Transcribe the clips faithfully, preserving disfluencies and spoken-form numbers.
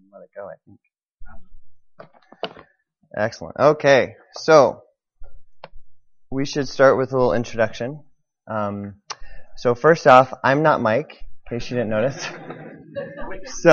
let it go, I think. Excellent. Okay, so we should start with a little introduction. Um, so first off, I'm not Mike, in case you didn't notice. so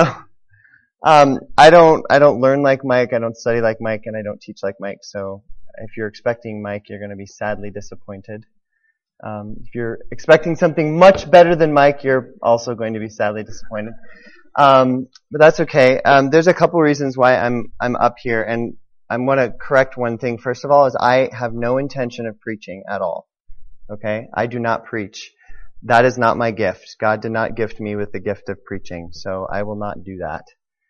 um, I don't I don't learn like Mike, I don't study like Mike, and I don't teach like Mike. So if you're expecting Mike, you're going to be sadly disappointed. Um, if you're expecting something much better than Mike, you're also going to be sadly disappointed. Um, but that's okay. Um, there's a couple reasons why I'm I'm up here, and I want to correct one thing. First of all, is I have no intention of preaching at all. Okay? I do not preach. That is not my gift. God did not gift me with the gift of preaching, so I will not do that.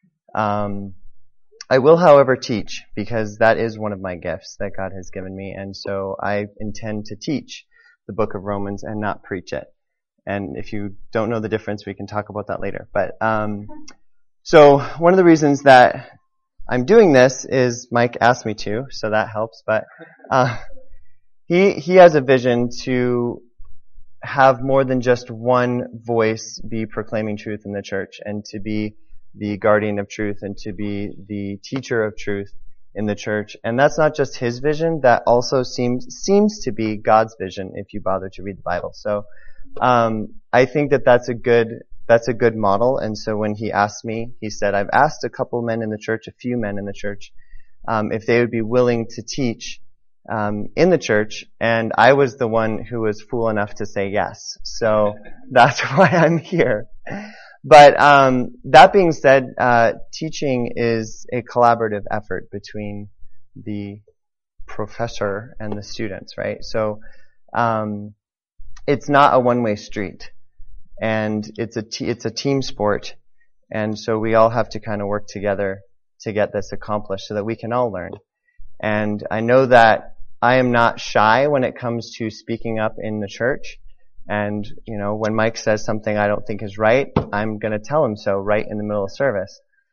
Um, I will, however, teach, because that is one of my gifts that God has given me, and so I intend to teach the book of Romans and not preach it. And if you don't know the difference, we can talk about that later. But um, so one of the reasons that I'm doing this is Mike asked me to, so that helps. But uh, he he has a vision to have more than just one voice be proclaiming truth in the church, and to be the guardian of truth, and to be the teacher of truth in the church. And that's not just his vision; that also seems seems to be God's vision if you bother to read the Bible. So um, I think that that's a good. That's a good model. And so when he asked me, he said, I've asked a couple men in the church, a few men in the church, um, if they would be willing to teach um, in the church. And I was the one who was fool enough to say yes. So that's why I'm here. But um, that being said, uh, teaching is a collaborative effort between the professor and the students, right? So um, it's not a one-way street. And it's a te- it's a team sport, and so we all have to kind of work together to get this accomplished so that we can all learn. And I know that I am not shy when it comes to speaking up in the church. And, you know, when Mike says something I don't think is right, I'm going to tell him so right in the middle of service.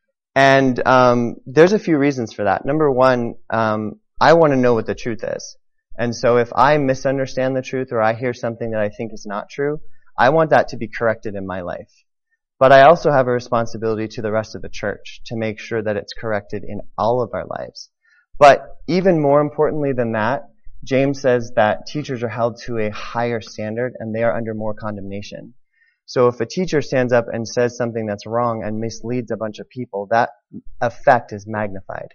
And um, there's a few reasons for that. Number one, um, I want to know what the truth is. And so if I misunderstand the truth, or I hear something that I think is not true, I want that to be corrected in my life. But I also have a responsibility to the rest of the church to make sure that it's corrected in all of our lives. But even more importantly than that, James says that teachers are held to a higher standard and they are under more condemnation. So if a teacher stands up and says something that's wrong and misleads a bunch of people, that effect is magnified.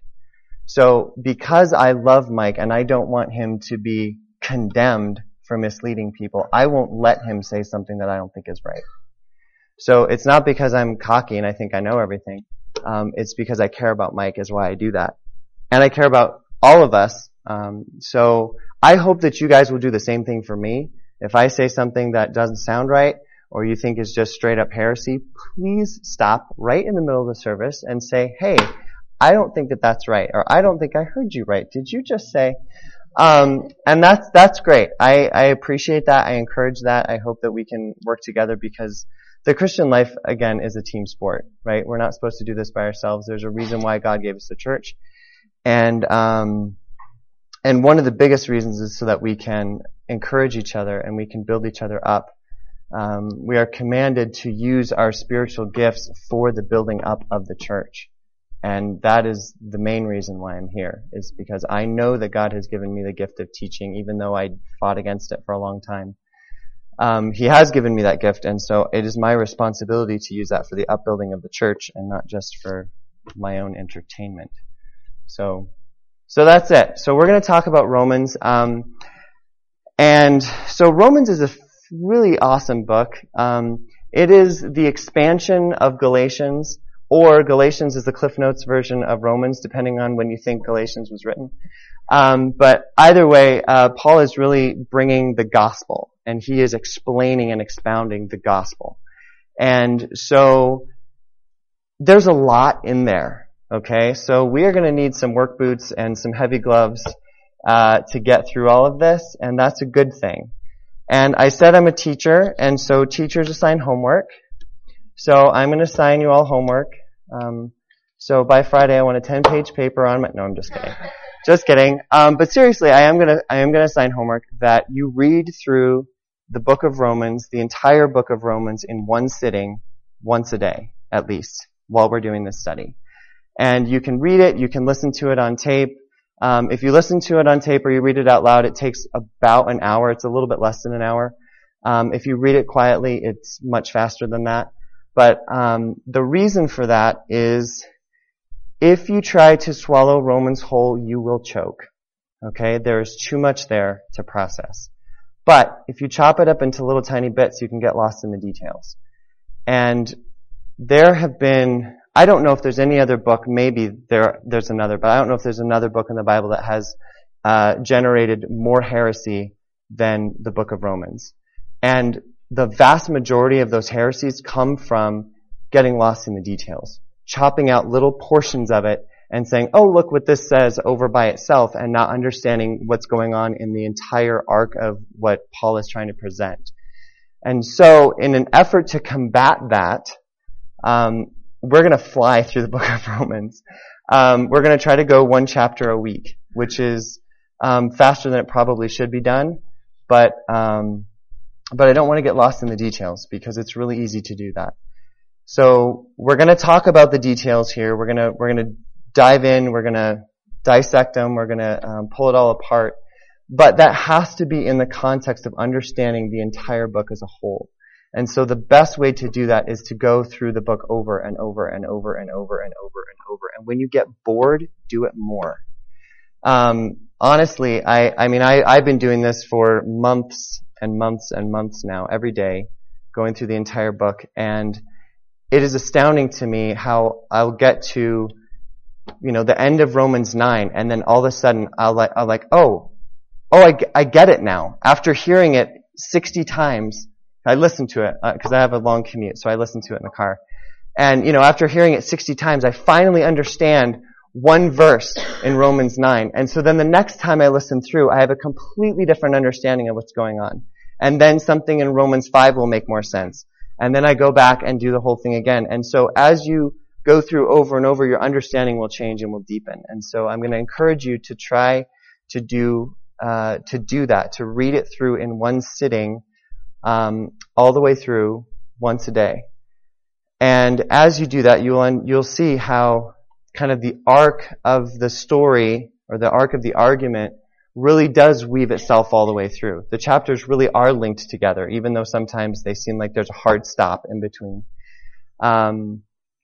So because I love Mike and I don't want him to be condemned for misleading people, I won't let him say something that I don't think is right. So it's not because I'm cocky and I think I know everything. Um, it's because I care about Mike is why I do that. And I care about all of us. Um, so I hope that you guys will do the same thing for me. If I say something that doesn't sound right, or you think is just straight up heresy, please stop right in the middle of the service and say, hey, I don't think that that's right, or I don't think I heard you right. Did you just say... Um, and that's, that's great. I, I appreciate that. I encourage that. I hope that we can work together, because the Christian life, again, is a team sport, right? We're not supposed to do this by ourselves. There's a reason why God gave us the church. And, um, and one of the biggest reasons is so that we can encourage each other and we can build each other up. Um, we are commanded to use our spiritual gifts for the building up of the church. And that is the main reason why I'm here, is because I know that God has given me the gift of teaching, even though I fought against it for a long time. Um, he has given me that gift, and so it is my responsibility to use that for the upbuilding of the church and not just for my own entertainment. So, so that's it. So we're going to talk about Romans. Um, and so Romans is a really awesome book. Um, it is the expansion of Galatians, or Galatians is the Cliff Notes version of Romans, depending on when you think Galatians was written. Um, but either way, uh, Paul is really bringing the gospel, and he is explaining and expounding the gospel. And so there's a lot in there, okay? So we are going to need some work boots and some heavy gloves uh, to get through all of this, and that's a good thing. And I said I'm a teacher, and so teachers assign homework. So I'm going to assign you all homework. Um, so by Friday, I want a ten-page paper on my... No, I'm just kidding. Just kidding. Um, but seriously, I am going to I am going to assign homework that you read through the book of Romans, the entire book of Romans, in one sitting, once a day, at least, while we're doing this study. And you can read it, you can listen to it on tape. Um, if you listen to it on tape or you read it out loud, it takes about an hour. It's a little bit less than an hour. Um, if you read it quietly, it's much faster than that. But um, the reason for that is if you try to swallow Romans whole, you will choke. Okay? There is too much there to process. But if you chop it up into little tiny bits, you can get lost in the details. And there have been, I don't know if there's any other book, maybe there there's another, but I don't know if there's another book in the Bible that has uh, generated more heresy than the book of Romans. And the vast majority of those heresies come from getting lost in the details, chopping out little portions of it and saying, oh, look what this says over by itself, and not understanding what's going on in the entire arc of what Paul is trying to present. And so in an effort to combat that, um, we're going to fly through the book of Romans. Um, we're going to try to go one chapter a week, which is um, faster than it probably should be done. But um, but I don't want to get lost in the details because it's really easy to do that. So we're going to talk about the details here. We're going to we're going to dive in. We're going to dissect them. We're going to um, pull it all apart. But that has to be in the context of understanding the entire book as a whole. And so the best way to do that is to go through the book over and over and over and over and over and over. And when you get bored, do it more. Um, honestly, I, I mean, I, I've been doing this for months and months and months now, every day, going through the entire book. And it is astounding to me how I'll get to, you know, the end of Romans nine, and then all of a sudden I'll like, I'll like, oh, oh, I, I get it now. After hearing it sixty times, I listen to it, because uh, I have a long commute, so I listen to it in the car. And, you know, after hearing it sixty times, I finally understand one verse in Romans nine. And so then the next time I listen through, I have a completely different understanding of what's going on. And then something in Romans five will make more sense. And then I go back and do the whole thing again. And so as you go through over and over, your understanding will change and will deepen. And so I'm going to encourage you to try to do, uh, to do that, to read it through in one sitting, Um, all the way through once a day. And as you do that, you'll, you'll see how kind of the arc of the story or the arc of the argument really does weave itself all the way through. The chapters really are linked together, even though sometimes they seem like there's a hard stop in between. Um,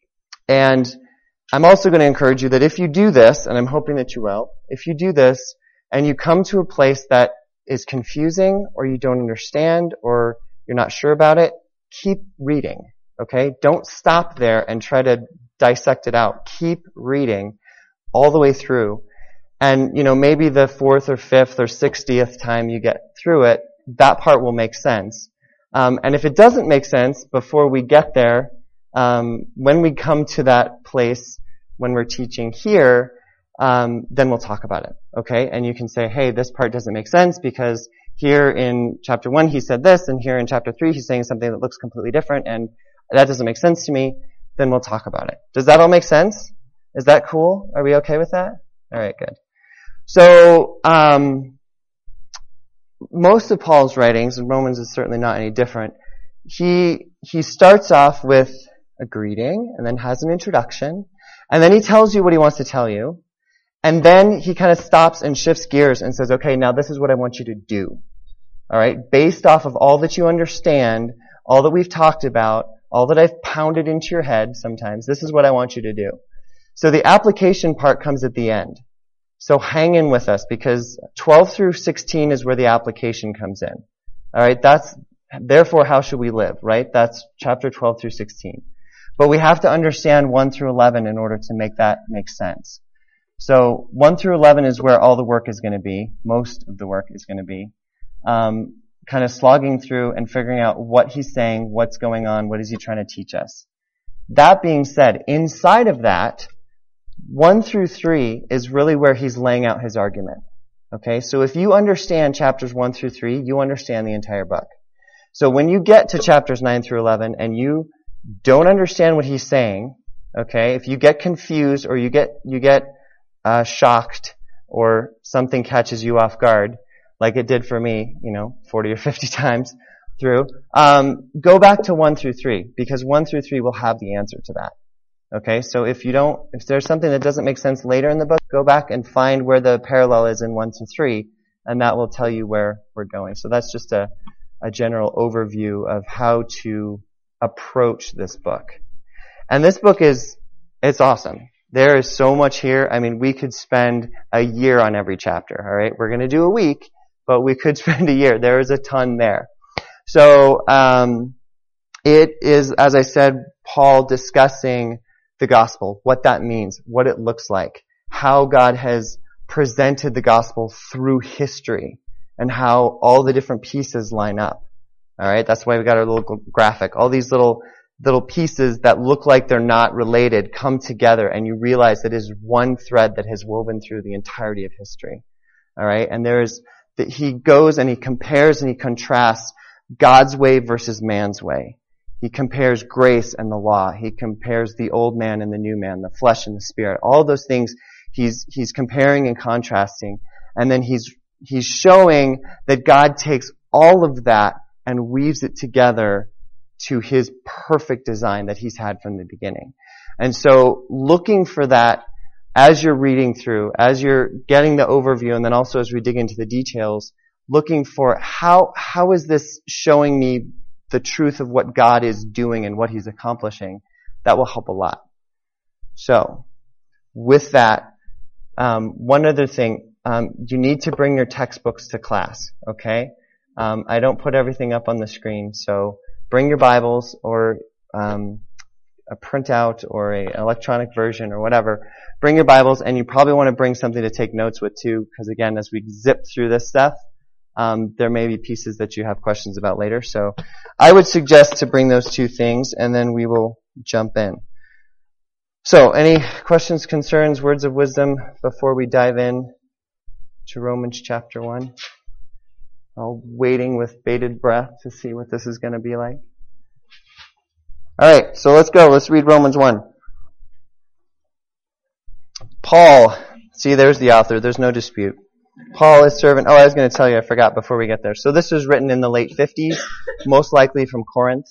and I'm also going to encourage you that if you do this, and I'm hoping that you will, if you do this and you come to a place that is confusing or you don't understand or you're not sure about it, keep reading, okay? Don't stop there and try to dissect it out. Keep reading all the way through. And, you know, maybe the fourth or fifth or sixtieth time you get through it, that part will make sense. Um, and if it doesn't make sense before we get there, um, when we come to that place when we're teaching here, Um, then we'll talk about it, okay? And you can say, hey, this part doesn't make sense because here in chapter one he said this, and here in chapter three he's saying something that looks completely different, and that doesn't make sense to me. Then we'll talk about it. Does that all make sense? Is that cool? Are we okay with that? All right, good. So, um, most of Paul's writings, and Romans is certainly not any different, he he starts off with a greeting, and then has an introduction, and then he tells you what he wants to tell you. And then he kind of stops and shifts gears and says, okay, now this is what I want you to do. All right? Based off of all that you understand, all that we've talked about, all that I've pounded into your head sometimes, this is what I want you to do. So the application part comes at the end. So hang in with us because twelve through sixteen is where the application comes in. All right? That's, therefore, how should we live, right? That's chapter twelve through sixteen. But we have to understand one through eleven in order to make that make sense. So one through eleven is where all the work is going to be. Most of the work is going to be. Um, kind of slogging through and figuring out what he's saying, what's going on, what is he trying to teach us. That being said, inside of that, one through three is really where he's laying out his argument. Okay, so if you understand chapters one through three, you understand the entire book. So when you get to chapters nine through eleven and you don't understand what he's saying, okay, if you get confused or you get, you get Uh, shocked or something catches you off guard, like it did for me, you know, forty or fifty times through, um, go back to one through three because one through three will have the answer to that. Okay, so if you don't, if there's something that doesn't make sense later in the book, go back and find where the parallel is in one to three, and that will tell you where we're going. So that's just a, a general overview of how to approach this book. And this book is, it's awesome. There is so much here. I mean, we could spend a year on every chapter, alright? We're gonna do a week, but we could spend a year. There is a ton there. So, um, it is, as I said, Paul discussing the gospel, what that means, what it looks like, how God has presented the gospel through history, and how all the different pieces line up. Alright, that's why we got our little graphic. All these little, little pieces that look like they're not related come together, and you realize that it is one thread that has woven through the entirety of history. Alright, and there's, that he goes and he compares and he contrasts God's way versus man's way. He compares grace and the law. He compares the old man and the new man, the flesh and the spirit. All those things he's, he's comparing and contrasting. And then he's, he's showing that God takes all of that and weaves it together to his perfect design that he's had from the beginning. And so looking for that as you're reading through, as you're getting the overview, and then also as we dig into the details, looking for how, how is this showing me the truth of what God is doing and what he's accomplishing, that will help a lot. So, with that, um, one other thing, um, you need to bring your textbooks to class, okay? Um, I don't put everything up on the screen, so bring your Bibles or um, a printout or a, an electronic version or whatever. Bring your Bibles, and you probably want to bring something to take notes with too, because again, as we zip through this stuff, Um, there may be pieces that you have questions about later. So I would suggest to bring those two things, and then we will jump in. So any questions, concerns, words of wisdom before we dive in to Romans chapter one? All waiting with bated breath to see what this is going to be like. All right, so let's go. Let's read Romans one. Paul, see, there's the author. There's no dispute. Paul is servant. Oh, I was going to tell you, I forgot before we get there. So this was written in the late fifties, most likely from Corinth.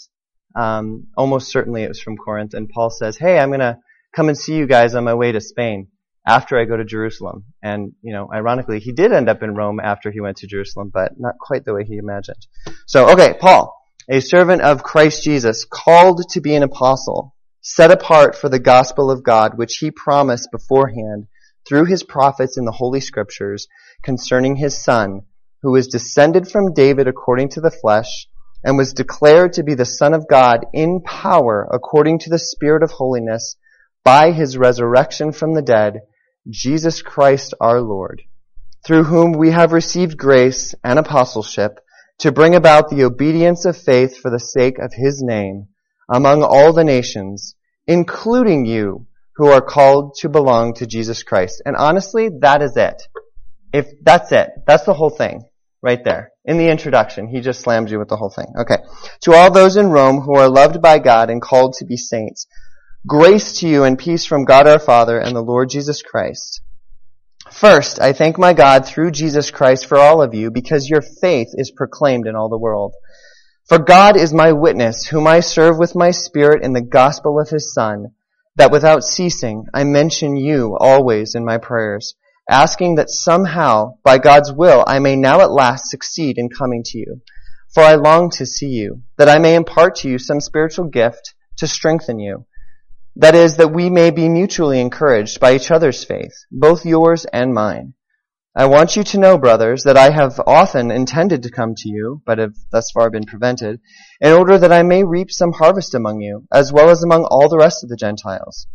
Um, almost certainly it was from Corinth. And Paul says, hey, I'm going to come and see you guys on my way to Spain after I go to Jerusalem. And, you know, ironically, he did end up in Rome after he went to Jerusalem, but not quite the way he imagined. So, okay, Paul, a servant of Christ Jesus, called to be an apostle, set apart for the gospel of God, which he promised beforehand through his prophets in the Holy Scriptures, concerning his Son, who was descended from David according to the flesh, and was declared to be the Son of God in power according to the Spirit of holiness, by his resurrection from the dead, Jesus Christ our Lord, through whom we have received grace and apostleship to bring about the obedience of faith for the sake of his name among all the nations, including you, who are called to belong to Jesus Christ. And honestly, that is it. If that's it, that's the whole thing right there. In the introduction, he just slams you with the whole thing. Okay. To all those in Rome who are loved by God and called to be saints, grace to you and peace from God our Father and the Lord Jesus Christ. First, I thank my God through Jesus Christ for all of you, because your faith is proclaimed in all the world. For God is my witness, whom I serve with my spirit in the gospel of his Son, that without ceasing I mention you always in my prayers, asking that somehow, by God's will, I may now at last succeed in coming to you. For I long to see you, that I may impart to you some spiritual gift to strengthen you. That is, that we may be mutually encouraged by each other's faith, both yours and mine. I want you to know, brothers, that I have often intended to come to you, but have thus far been prevented, in order that I may reap some harvest among you, as well as among all the rest of the Gentiles.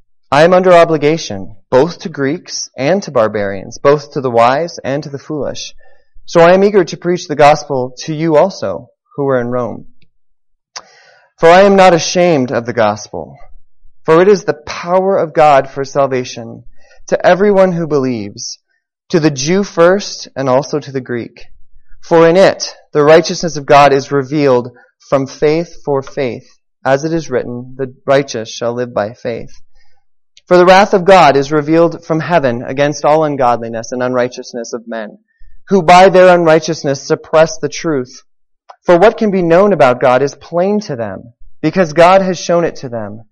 I am under obligation, both to Greeks and to barbarians, both to the wise and to the foolish. So I am eager to preach the gospel to you also, who are in Rome. For I am not ashamed of the gospel, for it is the power of God for salvation to everyone who believes, to the Jew first and also to the Greek. For in it the righteousness of God is revealed from faith for faith, as it is written, the righteous shall live by faith. For the wrath of God is revealed from heaven against all ungodliness and unrighteousness of men, who by their unrighteousness suppress the truth. For what can be known about God is plain to them, because God has shown it to them.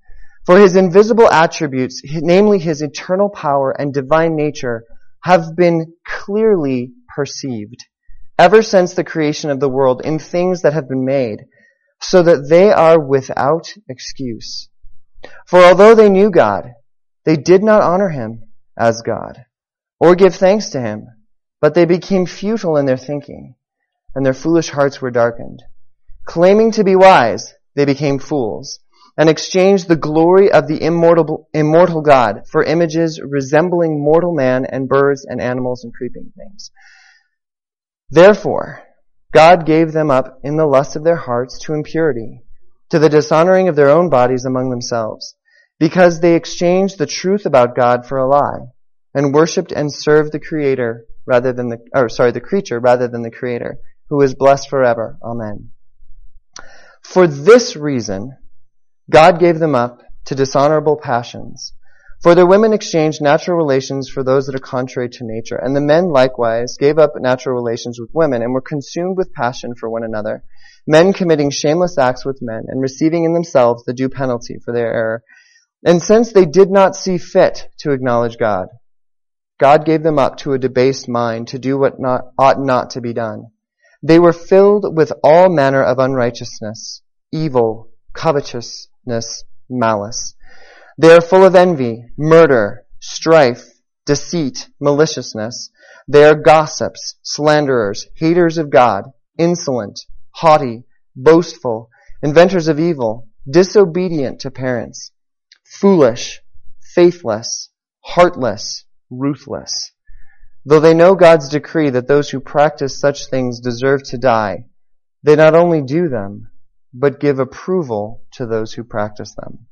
For his invisible attributes, namely his eternal power and divine nature, have been clearly perceived ever since the creation of the world in things that have been made, so that they are without excuse. For although they knew God, they did not honor him as God, or give thanks to him, but they became futile in their thinking, and their foolish hearts were darkened. Claiming to be wise, they became fools, and exchanged the glory of the immortal, immortal God for images resembling mortal man and birds and animals and creeping things. Therefore, God gave them up in the lust of their hearts to impurity, to the dishonoring of their own bodies among themselves, because they exchanged the truth about God for a lie, and worshipped and served the Creator rather than the, or sorry, the creature rather than the Creator, who is blessed forever. Amen. For this reason, God gave them up to dishonorable passions. For their women exchanged natural relations for those that are contrary to nature, and the men likewise gave up natural relations with women, and were consumed with passion for one another, men committing shameless acts with men, and receiving in themselves the due penalty for their error. And since they did not see fit to acknowledge God, God gave them up to a debased mind to do what not, ought not to be done. They were filled with all manner of unrighteousness, evil, covetousness, malice. They are full of envy, murder, strife, deceit, maliciousness. They are gossips, slanderers, haters of God, insolent, haughty, boastful, inventors of evil, disobedient to parents, foolish, faithless, heartless, ruthless. Though they know God's decree that those who practice such things deserve to die, they not only do them, but give approval to those who practice them.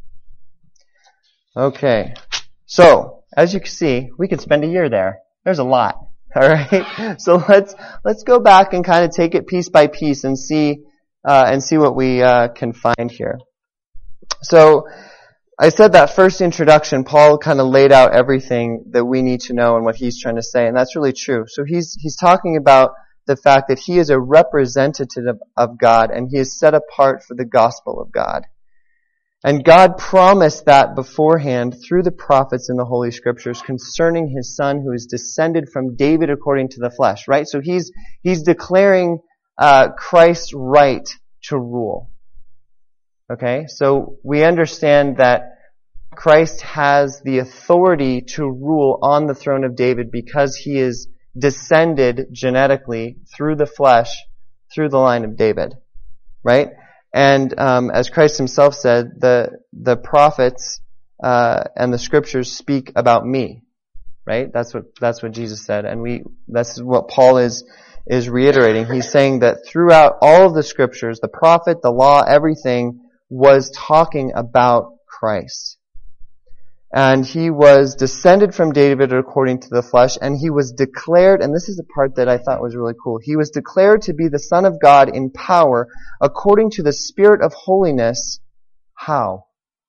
Okay, so as you can see, we could spend a year there. There's a lot. All right, so let's let's go back and kind of take it piece by piece and see uh, and see what we uh, can find here. So I said that first introduction, Paul kind of laid out everything that we need to know and what he's trying to say, and that's really true. So he's he's talking about the fact that he is a representative of God and he is set apart for the gospel of God. And God promised that beforehand through the prophets in the Holy Scriptures concerning his son who is descended from David according to the flesh, right? So he's, he's declaring, uh, Christ's right to rule. Okay? So we understand that Christ has the authority to rule on the throne of David because he is descended genetically through the flesh, through the line of David. Right? And um, as Christ himself said, the the prophets uh, and the scriptures speak about me, right? That's what that's what Jesus said, and we that's what Paul is is reiterating. He's saying that throughout all of the scriptures, the prophet, the law, everything was talking about Christ. And he was descended from David according to the flesh, and he was declared, and this is the part that I thought was really cool, he was declared to be the Son of God in power according to the Spirit of holiness. How?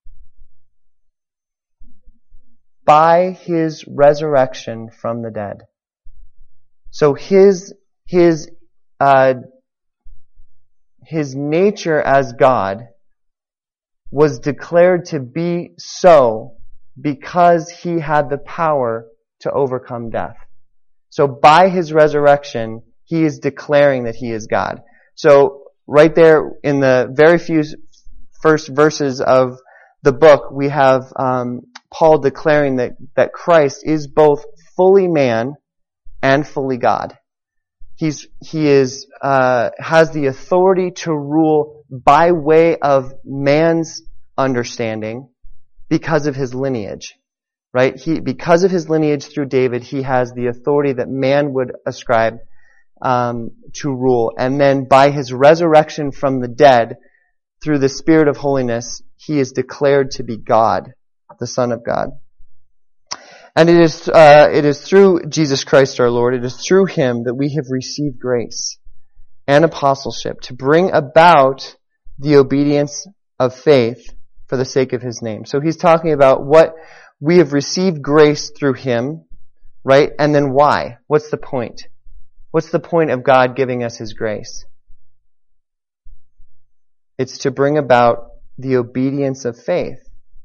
By his resurrection from the dead. So his, his, uh, his nature as God was declared to be so because he had the power to overcome death. So by his resurrection, he is declaring that he is God. So right there in the very few first verses of the book, we have um, Paul declaring that, that Christ is both fully man and fully God. He's, he is, uh, has the authority to rule by way of man's understanding, because of his lineage, right? He, because of his lineage through David, he has the authority that man would ascribe um, to rule. And then by his resurrection from the dead, through the Spirit of holiness, he is declared to be God, the Son of God. And it is uh, it is through Jesus Christ our Lord, it is through him that we have received grace and apostleship to bring about the obedience of faith for the sake of his name. So he's talking about what we have received grace through him, right? And then why? What's the point? What's the point of God giving us his grace? It's to bring about the obedience of faith.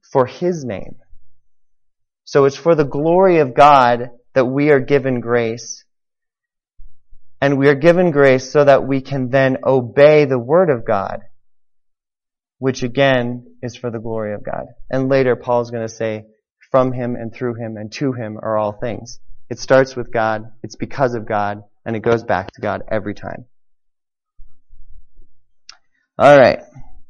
for His name. So it's for the glory of God that we are given grace. And we are given grace so that we can then obey the Word of God, which again is for the glory of God. And later Paul's going to say, from Him and through Him and to Him are all things. It starts with God, it's because of God, and it goes back to God every time. Alright.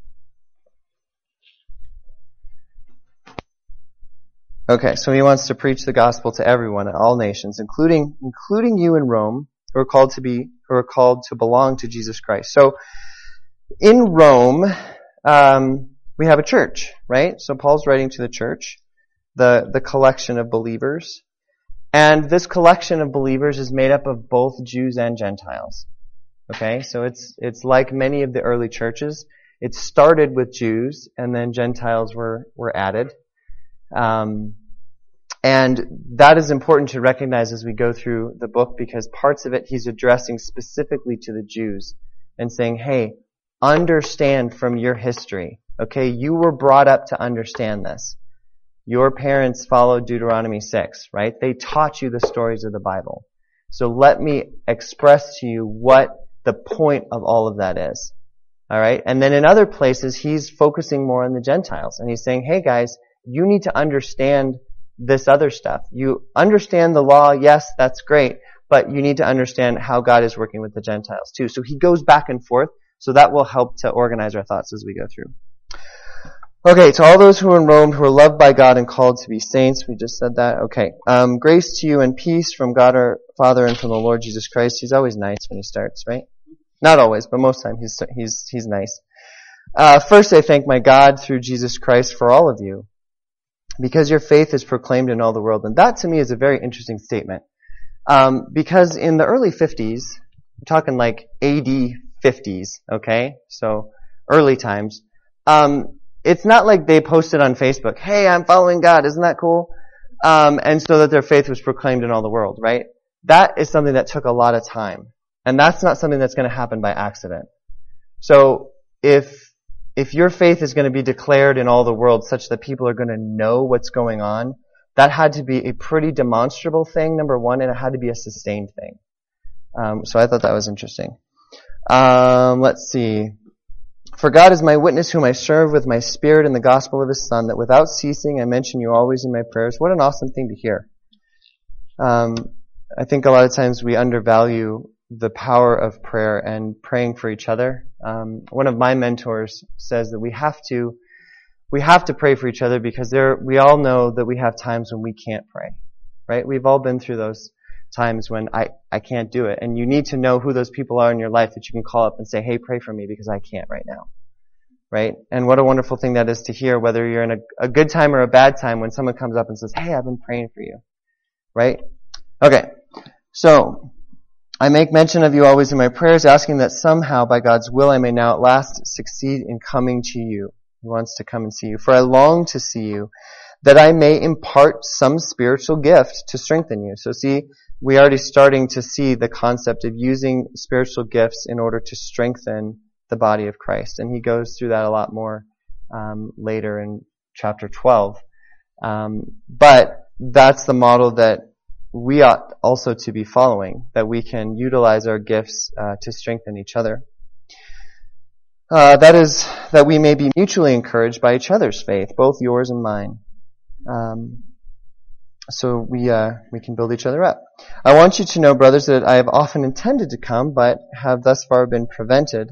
Okay, so he wants to preach the gospel to everyone, all nations, including including you in Rome, who are called to be who are called to belong to Jesus Christ. So in Rome, um, we have a church, right? So Paul's writing to the church, the the collection of believers. And this collection of believers is made up of both Jews and Gentiles. Okay, so it's it's like many of the early churches. It started with Jews, and then Gentiles were were added. Um, and that is important to recognize as we go through the book, because parts of it he's addressing specifically to the Jews and saying, hey, understand from your history. Okay, you were brought up to understand this. Your parents followed Deuteronomy six, right? They taught you the stories of the Bible. So let me express to you what the point of all of that is. All right? And then in other places, he's focusing more on the Gentiles. And he's saying, hey guys, you need to understand this other stuff. You understand the law, yes, that's great, but you need to understand how God is working with the Gentiles too. So he goes back and forth, so that will help to organize our thoughts as we go through. Okay, to all those who are in Rome, who are loved by God and called to be saints, we just said that. Okay, um, grace to you and peace from God our Father and from the Lord Jesus Christ. He's always nice when he starts, right? Not always, but most time he's he's he's nice. Uh, first, I thank my God through Jesus Christ for all of you, because your faith is proclaimed in all the world. And that to me is a very interesting statement. Um, because in the early fifties, we're talking like A D fifties, okay? So, early times. Um, it's not like they posted on Facebook, hey, I'm following God, isn't that cool? Um, and so that their faith was proclaimed in all the world, right? That is something that took a lot of time. And that's not something that's going to happen by accident. So, if If your faith is going to be declared in all the world such that people are going to know what's going on, that had to be a pretty demonstrable thing, number one, and it had to be a sustained thing. Um, so I thought that was interesting. Um, let's see. For God is my witness whom I serve with my spirit in the gospel of His Son, that without ceasing I mention you always in my prayers. What an awesome thing to hear. Um, I think a lot of times we undervalue the power of prayer and praying for each other. Um, one of my mentors says that we have to, we have to pray for each other because there, we all know that we have times when we can't pray, right? We've all been through those times when I, I can't do it. And you need to know who those people are in your life that you can call up and say, hey, pray for me because I can't right now, right? And what a wonderful thing that is to hear, whether you're in a, a good time or a bad time, when someone comes up and says, hey, I've been praying for you, right? Okay, so I make mention of you always in my prayers, asking that somehow, by God's will, I may now at last succeed in coming to you. He wants to come and see you. For I long to see you, that I may impart some spiritual gift to strengthen you. So see, we're already starting to see the concept of using spiritual gifts in order to strengthen the body of Christ. And he goes through that a lot more um, later in chapter twelve. Um, but that's the model that we ought also to be following, that we can utilize our gifts uh, to strengthen each other. Uh, that is, that we may be mutually encouraged by each other's faith, both yours and mine. Um, so we uh, we can build each other up. I want you to know, brothers, that I have often intended to come, but have thus far been prevented.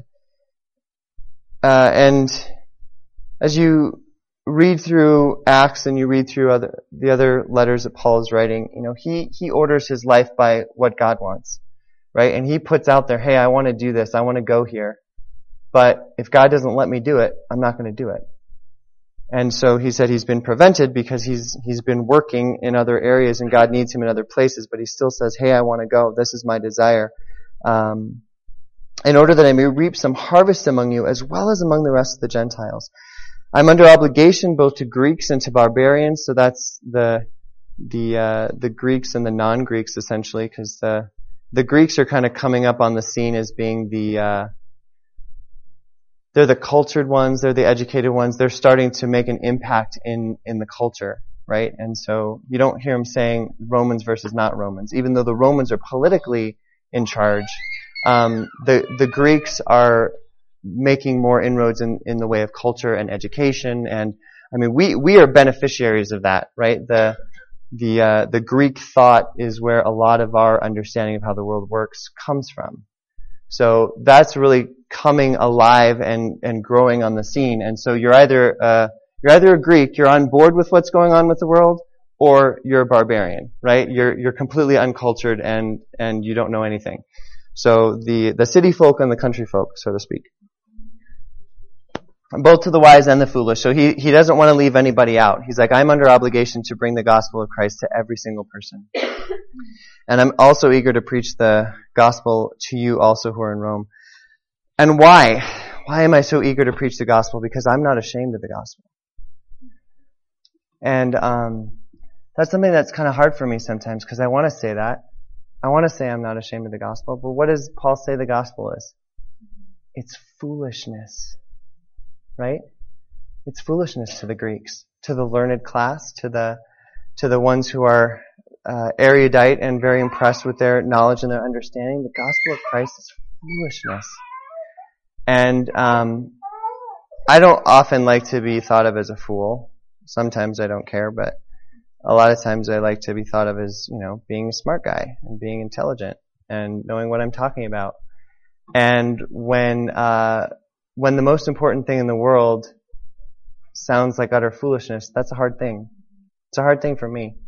Uh, and as you read through Acts and you read through other, the other letters that Paul is writing, you know, he, he orders his life by what God wants, right? And he puts out there, hey, I want to do this, I want to go here. But if God doesn't let me do it, I'm not going to do it. And so he said he's been prevented because he's, he's been working in other areas and God needs him in other places, but he still says, hey, I want to go, this is my desire. Um, in order that I may reap some harvest among you as well as among the rest of the Gentiles. I'm under obligation both to Greeks and to barbarians, so that's the the uh, the Greeks and the non-Greeks essentially, because the the Greeks are kind of coming up on the scene as being the uh, they're the cultured ones, they're the educated ones, they're starting to make an impact in, in the culture, right? And so you don't hear him saying Romans versus not Romans, even though the Romans are politically in charge. Um, the, the Greeks are making more inroads in, in the way of culture and education, and I mean, we, we are beneficiaries of that, right? The, the, uh, the Greek thought is where a lot of our understanding of how the world works comes from. So that's really coming alive and, and growing on the scene. And so you're either, uh, you're either a Greek, you're on board with what's going on with the world, or you're a barbarian, right? You're, you're completely uncultured and, and you don't know anything. So the, the city folk and the country folk, so to speak. Both to the wise and the foolish. So he, he doesn't want to leave anybody out. He's like, I'm under obligation to bring the gospel of Christ to every single person. And I'm also eager to preach the gospel to you also who are in Rome. And why? Why am I so eager to preach the gospel? Because I'm not ashamed of the gospel. And um, that's something that's kind of hard for me sometimes, because I want to say that. I want to say I'm not ashamed of the gospel. But what does Paul say the gospel is? It's foolishness. Right? It's foolishness to the Greeks, to the learned class, to the to the ones who are uh, erudite and very impressed with their knowledge and their understanding. The gospel of Christ is foolishness. And um, I don't often like to be thought of as a fool. Sometimes I don't care, but a lot of times I like to be thought of as, you know, being a smart guy and being intelligent and knowing what I'm talking about. And when uh When the most important thing in the world sounds like utter foolishness, that's a hard thing. It's a hard thing for me.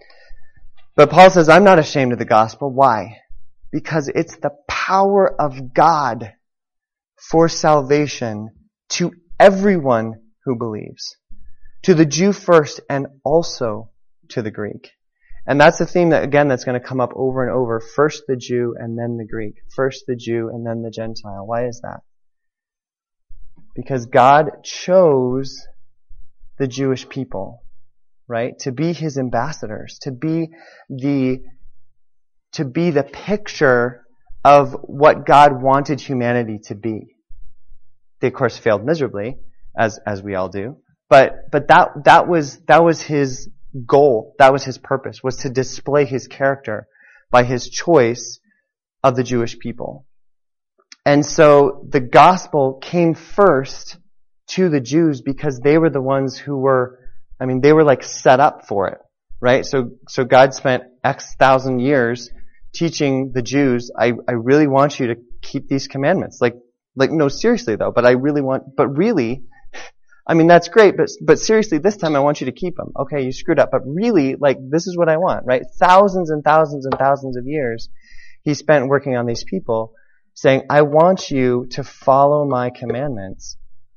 But Paul says, I'm not ashamed of the gospel. Why? Because it's the power of God for salvation to everyone who believes. To the Jew first and also to the Greek. And that's the theme that, again, that's going to come up over and over. First the Jew and then the Greek. First the Jew and then the Gentile. Why is that? Because God chose the Jewish people, right, to be His ambassadors, to be the, to be the picture of what God wanted humanity to be. They, of course, failed miserably, as, as we all do. But, but that, that was, that was His goal. That was His purpose, was to display His character by His choice of the Jewish people. And so the gospel came first to the Jews because they were the ones who were, I mean, they were like set up for it, right? So, so God spent X thousand years teaching the Jews, I, I really want you to keep these commandments. Like, like, no, seriously though, but I really want, but really, I mean, that's great, but, but seriously, this time I want you to keep them. Okay, you screwed up, but really, like, this is what I want, right? Thousands and thousands and thousands of years He spent working on these people, saying, I want you to follow my commandments,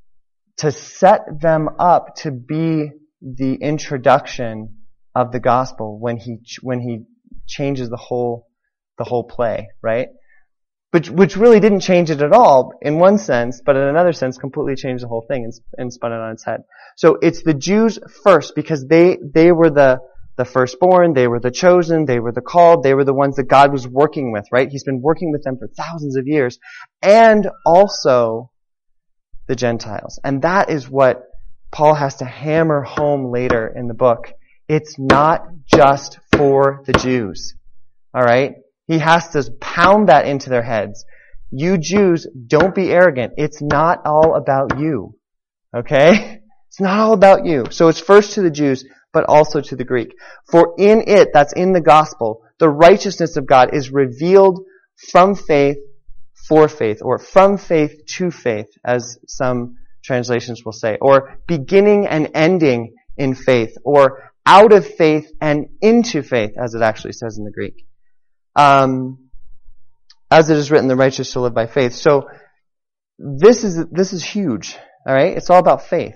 to set them up to be the introduction of the gospel when he, when he changes the whole, the whole play, right? Which, which really didn't change it at all in one sense, but in another sense completely changed the whole thing and, and spun it on its head. So it's the Jews first because they, they were the, the firstborn, they were the chosen, they were the called, they were the ones that God was working with, right? He's been working with them for thousands of years. And also the Gentiles. And that is what Paul has to hammer home later in the book. It's not just for the Jews. Alright? He has to pound that into their heads. You Jews, don't be arrogant. It's not all about you. Okay? It's not all about you. So it's first to the Jews, but also to the Greek. For in it, that's in the gospel, the righteousness of God is revealed from faith for faith, or from faith to faith, as some translations will say, or beginning and ending in faith, or out of faith and into faith, as it actually says in the Greek. Um, as it is written, the righteous shall live by faith. So this is this is huge. All right, it's all about faith.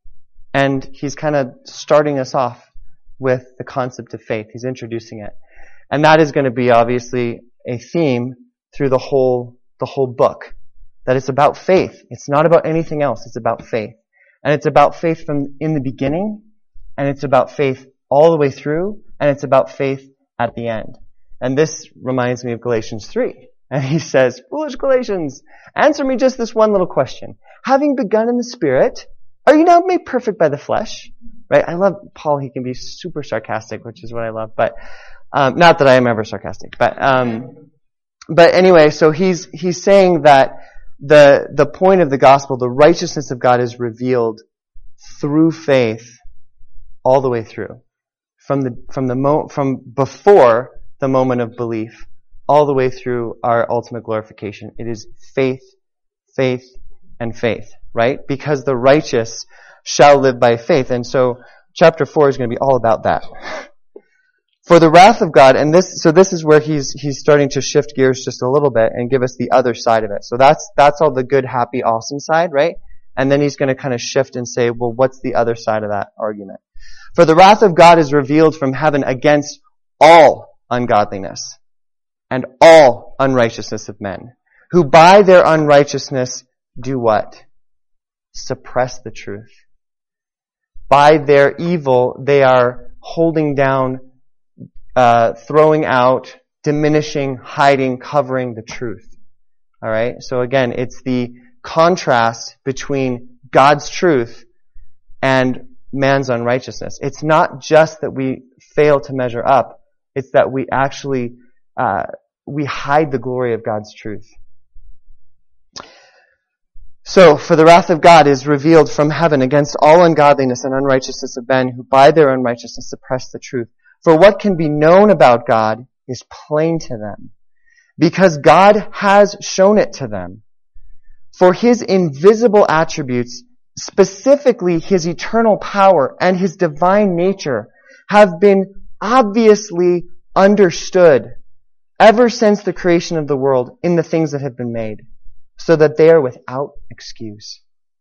And he's kind of starting us off with the concept of faith. He's introducing it. And that is going to be obviously a theme through the whole, the whole book. That it's about faith. It's not about anything else. It's about faith. And it's about faith from in the beginning, and it's about faith all the way through, and it's about faith at the end. And this reminds me of Galatians three. And he says, foolish Galatians, answer me just this one little question. having begun in the Spirit, are you now made perfect by the flesh? Right? I love Paul. He can be super sarcastic, which is what I love. But um, not that I am ever sarcastic. But um, but anyway, so he's he's saying that the the point of the gospel, the righteousness of God, is revealed through faith, all the way through, from the from the mo- from before the moment of belief, all the way through our ultimate glorification. It is faith, faith, and faith. Right? Because the righteous shall live by faith. And so chapter four is going to be all about that. For the wrath of God, and this, so this is where he's, he's starting to shift gears just a little bit and give us the other side of it. So that's, that's all the good, happy, awesome side, right? And then he's going to kind of shift and say, well, what's the other side of that argument? For the wrath of God is revealed from heaven against all ungodliness and all unrighteousness of men, who by their unrighteousness do what? Suppress the truth. By their evil, they are holding down, uh, throwing out, diminishing, hiding, covering the truth. Alright? So again, it's the contrast between God's truth and man's unrighteousness. It's not just that we fail to measure up, it's that we actually, uh, we hide the glory of God's truth. So, for the wrath of God is revealed from heaven against all ungodliness and unrighteousness of men who by their unrighteousness suppress the truth. For what can be known about God is plain to them, because God has shown it to them. For His invisible attributes, specifically His eternal power and His divine nature, have been obviously understood ever since the creation of the world in the things that have been made, so that they are without excuse.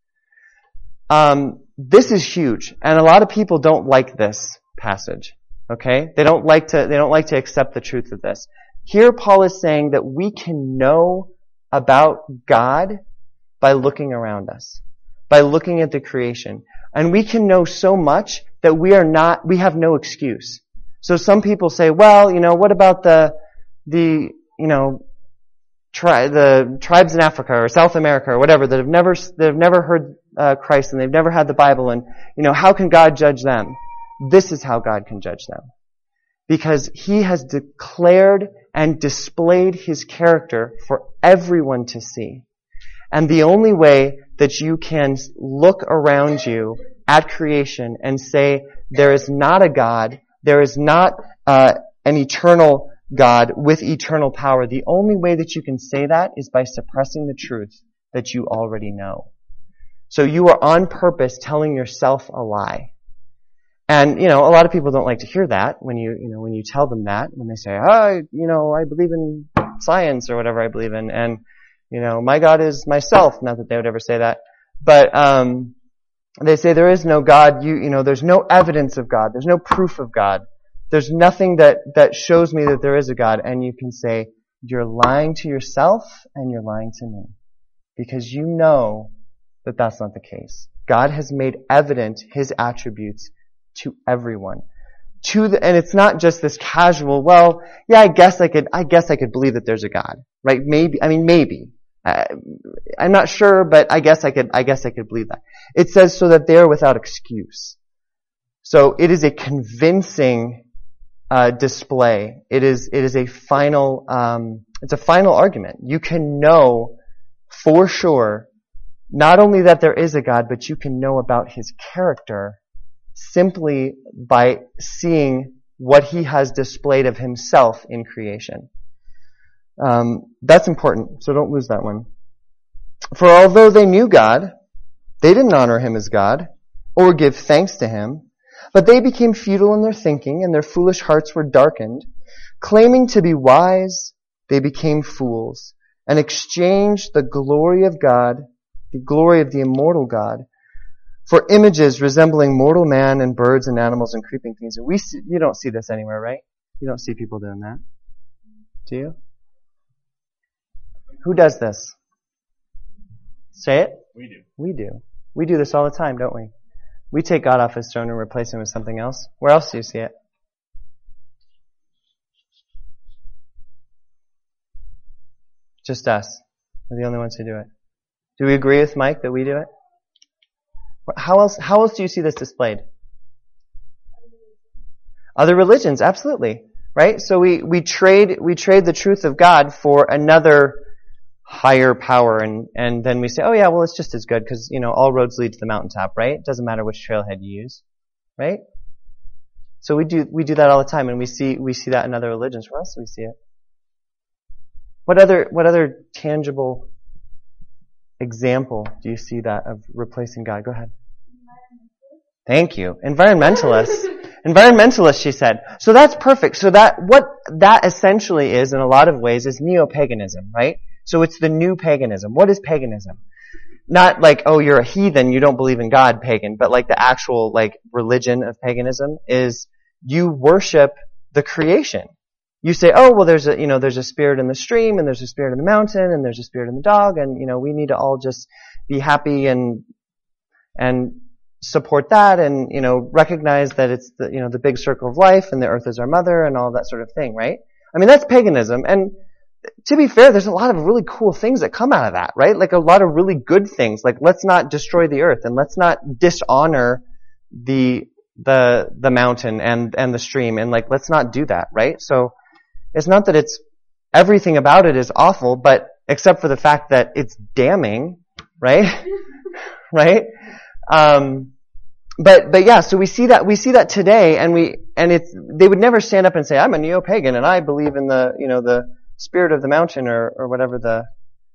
Um, this is huge, and a lot of people don't like this passage. Okay, they don't like to. They don't like to accept the truth of this. Here, Paul is saying that we can know about God by looking around us, by looking at the creation, and we can know so much that we are not. We have no excuse. So some people say, "Well, you know, what about the the you know." Tri- the tribes in Africa or South America or whatever that have never that have never heard uh, Christ and they've never had the Bible, and you know, how can God judge them?" This is how God can judge them, because He has declared and displayed His character for everyone to see. And the only way that you can look around you at creation and say there is not a God, there is not uh, an eternal God with eternal power, the only way that you can say that is by suppressing the truth that you already know. So you are on purpose telling yourself a lie. And, you know, a lot of people don't like to hear that when you, you know, when you tell them that, when they say, oh, you know, I believe in science or whatever I believe in, and, you know, my God is myself. Not that they would ever say that. But, um, they say there is no God, you, you know, there's no evidence of God, there's no proof of God. There's nothing that, that shows me that there is a God. And you can say, you're lying to yourself and you're lying to me. Because you know that that's not the case. God has made evident His attributes to everyone. To the, and it's not just this casual, well, yeah, I guess I could, I guess I could believe that there's a God. Right? Maybe, I mean, maybe. Uh, I'm not sure, but I guess I could, I guess I could believe that. It says so that they are without excuse. So it is a convincing Uh, display. It is it is a final um, it's a final argument. You can know for sure not only that there is a God, but you can know about His character simply by seeing what He has displayed of Himself in creation. Um, that's important, so don't lose that one. For although they knew God, they didn't honor Him as God or give thanks to Him. But they became futile in their thinking, and their foolish hearts were darkened. Claiming to be wise, they became fools, and exchanged the glory of God, the glory of the immortal God, for images resembling mortal man and birds and animals and creeping things. And we see, you don't see this anywhere, right? You don't see people doing that. Do you? Who does this? Say it? We do. We do. We do this all the time, don't we? We take God off His throne and replace Him with something else. Where else do you see it? Just us. We're the only ones who do it. Do we agree with Mike that we do it? How else, how else do you see this displayed? Other religions, absolutely. Right? So we, we trade, we trade the truth of God for another higher power, and, and then we say, oh yeah, well it's just as good because, you know, all roads lead to the mountaintop, right? It doesn't matter which trailhead you use, right? So we do, we do that all the time, and we see, we see that in other religions. Where else do we see it? What other, what other tangible example do you see that of replacing God? Go ahead. Thank you. Environmentalists. Environmentalists, she said. So that's perfect. So that, what that essentially is in a lot of ways is neo-paganism, right? So it's the new paganism. What is paganism? Not like, oh, you're a heathen, you don't believe in God, pagan, but like the actual, like, religion of paganism is you worship the creation. You say, oh, well, there's a, you know, there's a spirit in the stream, and there's a spirit in the mountain, and there's a spirit in the dog, and, you know, we need to all just be happy and, and support that, and, you know, recognize that it's the, you know, the big circle of life, and the earth is our mother, and all that sort of thing, right? I mean, that's paganism, and to be fair, there's a lot of really cool things that come out of that, right? Like a lot of really good things. Like, let's not destroy the earth, and let's not dishonor the the the mountain and and the stream, and like let's not do that, right? So it's not that it's everything about it is awful, but except for the fact that it's damning, right? right? Um, but but yeah, so we see that we see that today, and we and it's they would never stand up and say, I'm a neo-pagan and I believe in the you know the spirit of the mountain, or, or whatever, the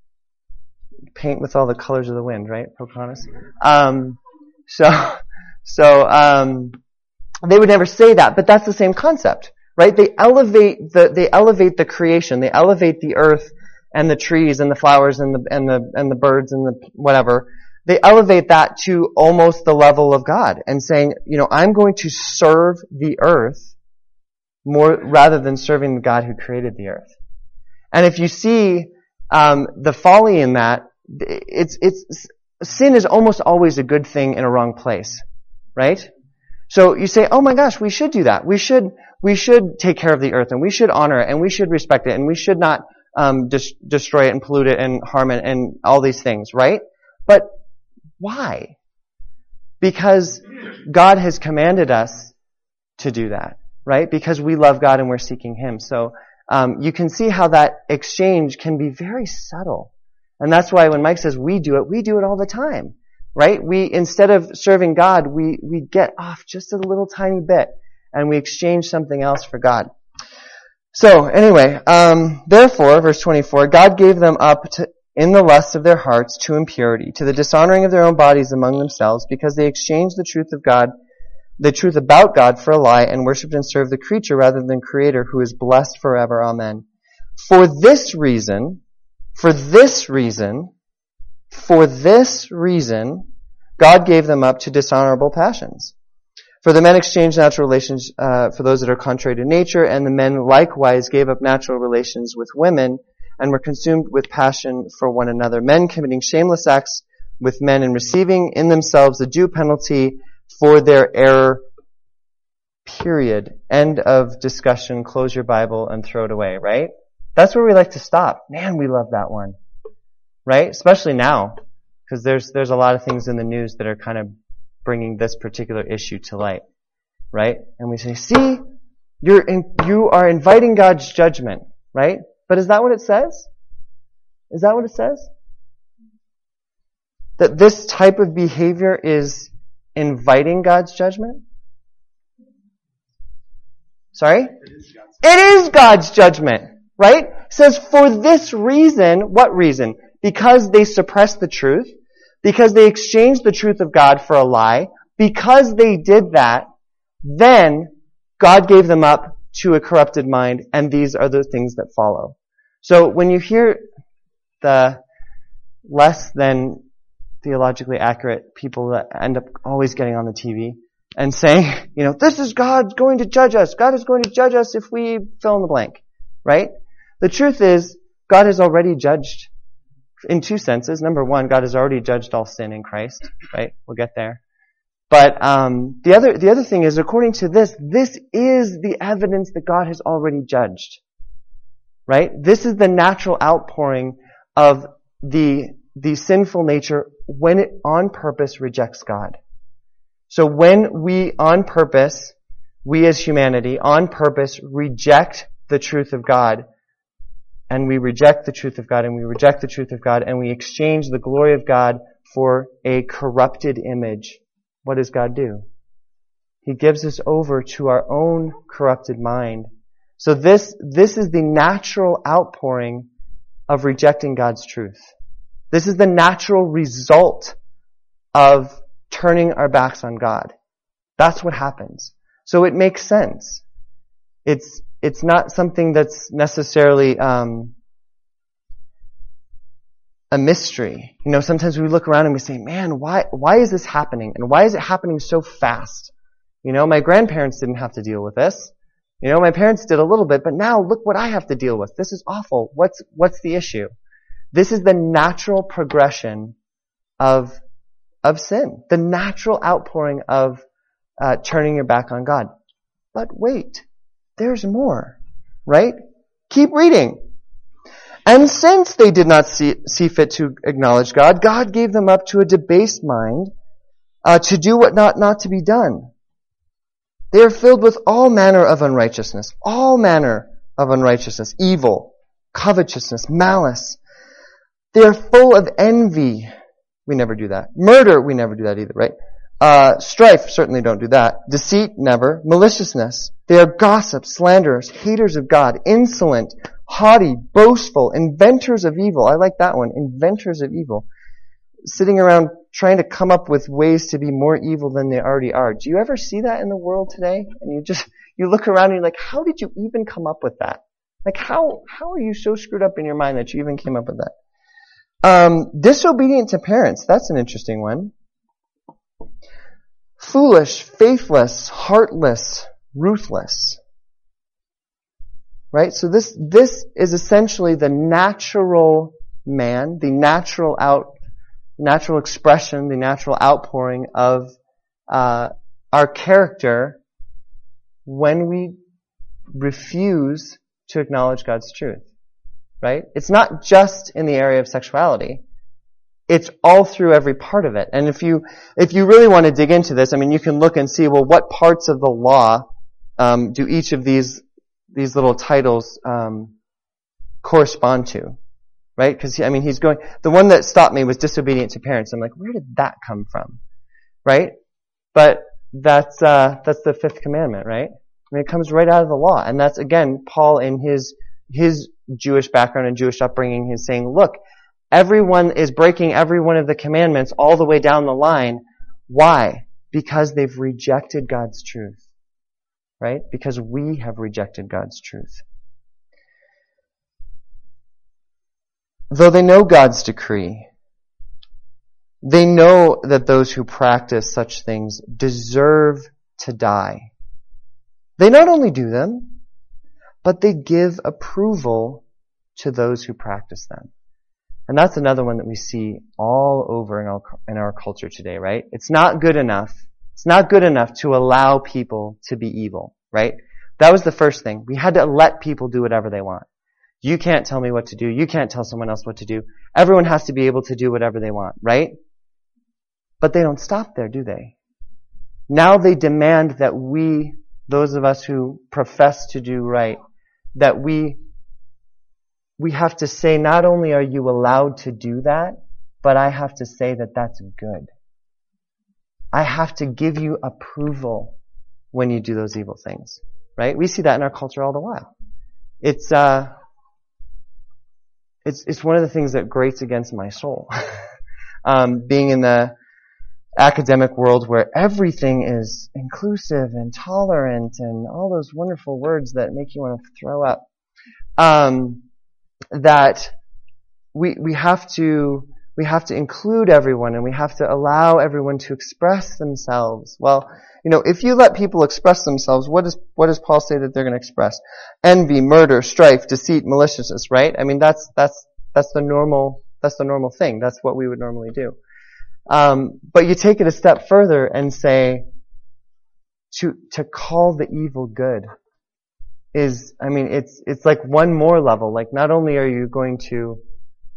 paint with all the colors of the wind, right? Pocahontas. Um, so, so, um, they would never say that, but that's the same concept, right? They elevate the, they elevate the creation, they elevate the earth and the trees and the flowers and the, and the, and the birds and the whatever. They elevate that to almost the level of God and saying, you know, I'm going to serve the earth more, rather than serving the God who created the earth. And if you see um, the folly in that, it's it's sin is almost always a good thing in a wrong place, right? So you say, "Oh my gosh, we should do that. We should we should take care of the earth, and we should honor it, and we should respect it, and we should not um, dis- destroy it and pollute it and harm it and all these things," right? But why? Because God has commanded us to do that, right? Because we love God and we're seeking Him. So. Um, you can see how that exchange can be very subtle. And that's why when Mike says we do it, we do it all the time, right? We, instead of serving God, we, we get off just a little tiny bit and we exchange something else for God. So anyway, um, therefore, verse twenty-four, God gave them up to, in the lusts of their hearts to impurity, to the dishonoring of their own bodies among themselves, because they exchanged the truth of God the truth about God for a lie, and worshipped and served the creature rather than Creator, who is blessed forever. Amen. For this reason, for this reason, for this reason, God gave them up to dishonorable passions. For the men exchanged natural relations uh, for those that are contrary to nature, and the men likewise gave up natural relations with women, and were consumed with passion for one another. Men committing shameless acts with men, and receiving in themselves the due penalty for their error, period. End of discussion. Close your Bible and throw it away, right? That's where we like to stop. Man, we love that one. Right? Especially now. Because there's, there's a lot of things in the news that are kind of bringing this particular issue to light. Right? And we say, see, you're in, you are inviting God's judgment. Right? But is that what it says? Is that what it says? That this type of behavior is inviting God's judgment? Sorry? It is God's, it is God's judgment, right? It says, for this reason, what reason? Because they suppressed the truth, because they exchanged the truth of God for a lie, because they did that, then God gave them up to a corrupted mind, and these are the things that follow. So when you hear the less than theologically accurate people that end up always getting on the T V and saying, you know, this is God going to judge us. God is going to judge us if we fill in the blank, right? The truth is, God has already judged in two senses. Number one, God has already judged all sin in Christ, right? We'll get there. But um, the other the other thing is, according to this, this is the evidence that God has already judged, right? This is the natural outpouring of the the sinful nature when it on purpose rejects God. So when we on purpose, we as humanity on purpose reject the truth of God, and we reject the truth of God, and we reject the truth of God, and we exchange the glory of God for a corrupted image, what does God do? He gives us over to our own corrupted mind. So this, this is the natural outpouring of rejecting God's truth. This is the natural result of turning our backs on God. That's what happens. So it makes sense. It's, it's not something that's necessarily, um, a mystery. You know, sometimes we look around and we say, man, why, why is this happening? And why is it happening so fast? You know, my grandparents didn't have to deal with this. You know, my parents did a little bit, but now look what I have to deal with. This is awful. What's, what's the issue? This is the natural progression of, of sin. The natural outpouring of, uh, turning your back on God. But wait, there's more, right? Keep reading. And since they did not see, see fit to acknowledge God, God gave them up to a debased mind, uh, to do what not, not to be done. They are filled with all manner of unrighteousness, all manner of unrighteousness, evil, covetousness, malice. They are full of envy. We never do that. Murder, we never do that either, right? Uh, strife, certainly don't do that. Deceit, never. Maliciousness. They are gossips, slanderers, haters of God, insolent, haughty, boastful, inventors of evil. I like that one. Inventors of evil. Sitting around trying to come up with ways to be more evil than they already are. Do you ever see that in the world today? And you just, you look around and you're like, how did you even come up with that? Like, how, how are you so screwed up in your mind that you even came up with that? Um, disobedient to parents. That's an interesting one. Foolish, faithless, heartless, ruthless. Right? So this, this is essentially the natural man, the natural out, natural expression, the natural outpouring of, uh, our character when we refuse to acknowledge God's truth. Right? It's not just in the area of sexuality. It's all through every part of it. And if you, if you really want to dig into this, I mean, you can look and see, well, what parts of the law, um, do each of these, these little titles, um, correspond to? Right? Because, I mean, he's going, the one that stopped me was disobedient to parents. I'm like, where did that come from? Right? But that's, uh, that's the fifth commandment, right? I mean, it comes right out of the law. And that's, again, Paul in his, his Jewish background and Jewish upbringing is saying, look, everyone is breaking every one of the commandments all the way down the line. Why? Because they've rejected God's truth. Right? Because we have rejected God's truth. Though they know God's decree, they know that those who practice such things deserve to die. They not only do them, but they give approval to those who practice them. And that's another one that we see all over in our, in our culture today, right? It's not good enough. It's not good enough to allow people to be evil, right? That was the first thing. We had to let people do whatever they want. You can't tell me what to do. You can't tell someone else what to do. Everyone has to be able to do whatever they want, right? But they don't stop there, do they? Now they demand that we, those of us who profess to do right, that we we have to say, not only are you allowed to do that, but I have to say that that's good. I have to give you approval when you do those evil things, right? We see that in our culture all the while. It's, uh, it's, it's one of the things that grates against my soul. um, being in the academic world where everything is inclusive and tolerant and all those wonderful words that make you want to throw up. Um, that we, we have to, we have to include everyone and we have to allow everyone to express themselves. Well, you know, if you let people express themselves, what does, what does Paul say that they're going to express? Envy, murder, strife, deceit, maliciousness, right? I mean, that's, that's, that's the normal, that's the normal thing. That's what we would normally do. Um, but you take it a step further and say, to, to call the evil good is, I mean, it's, it's like one more level. Like, not only are you going to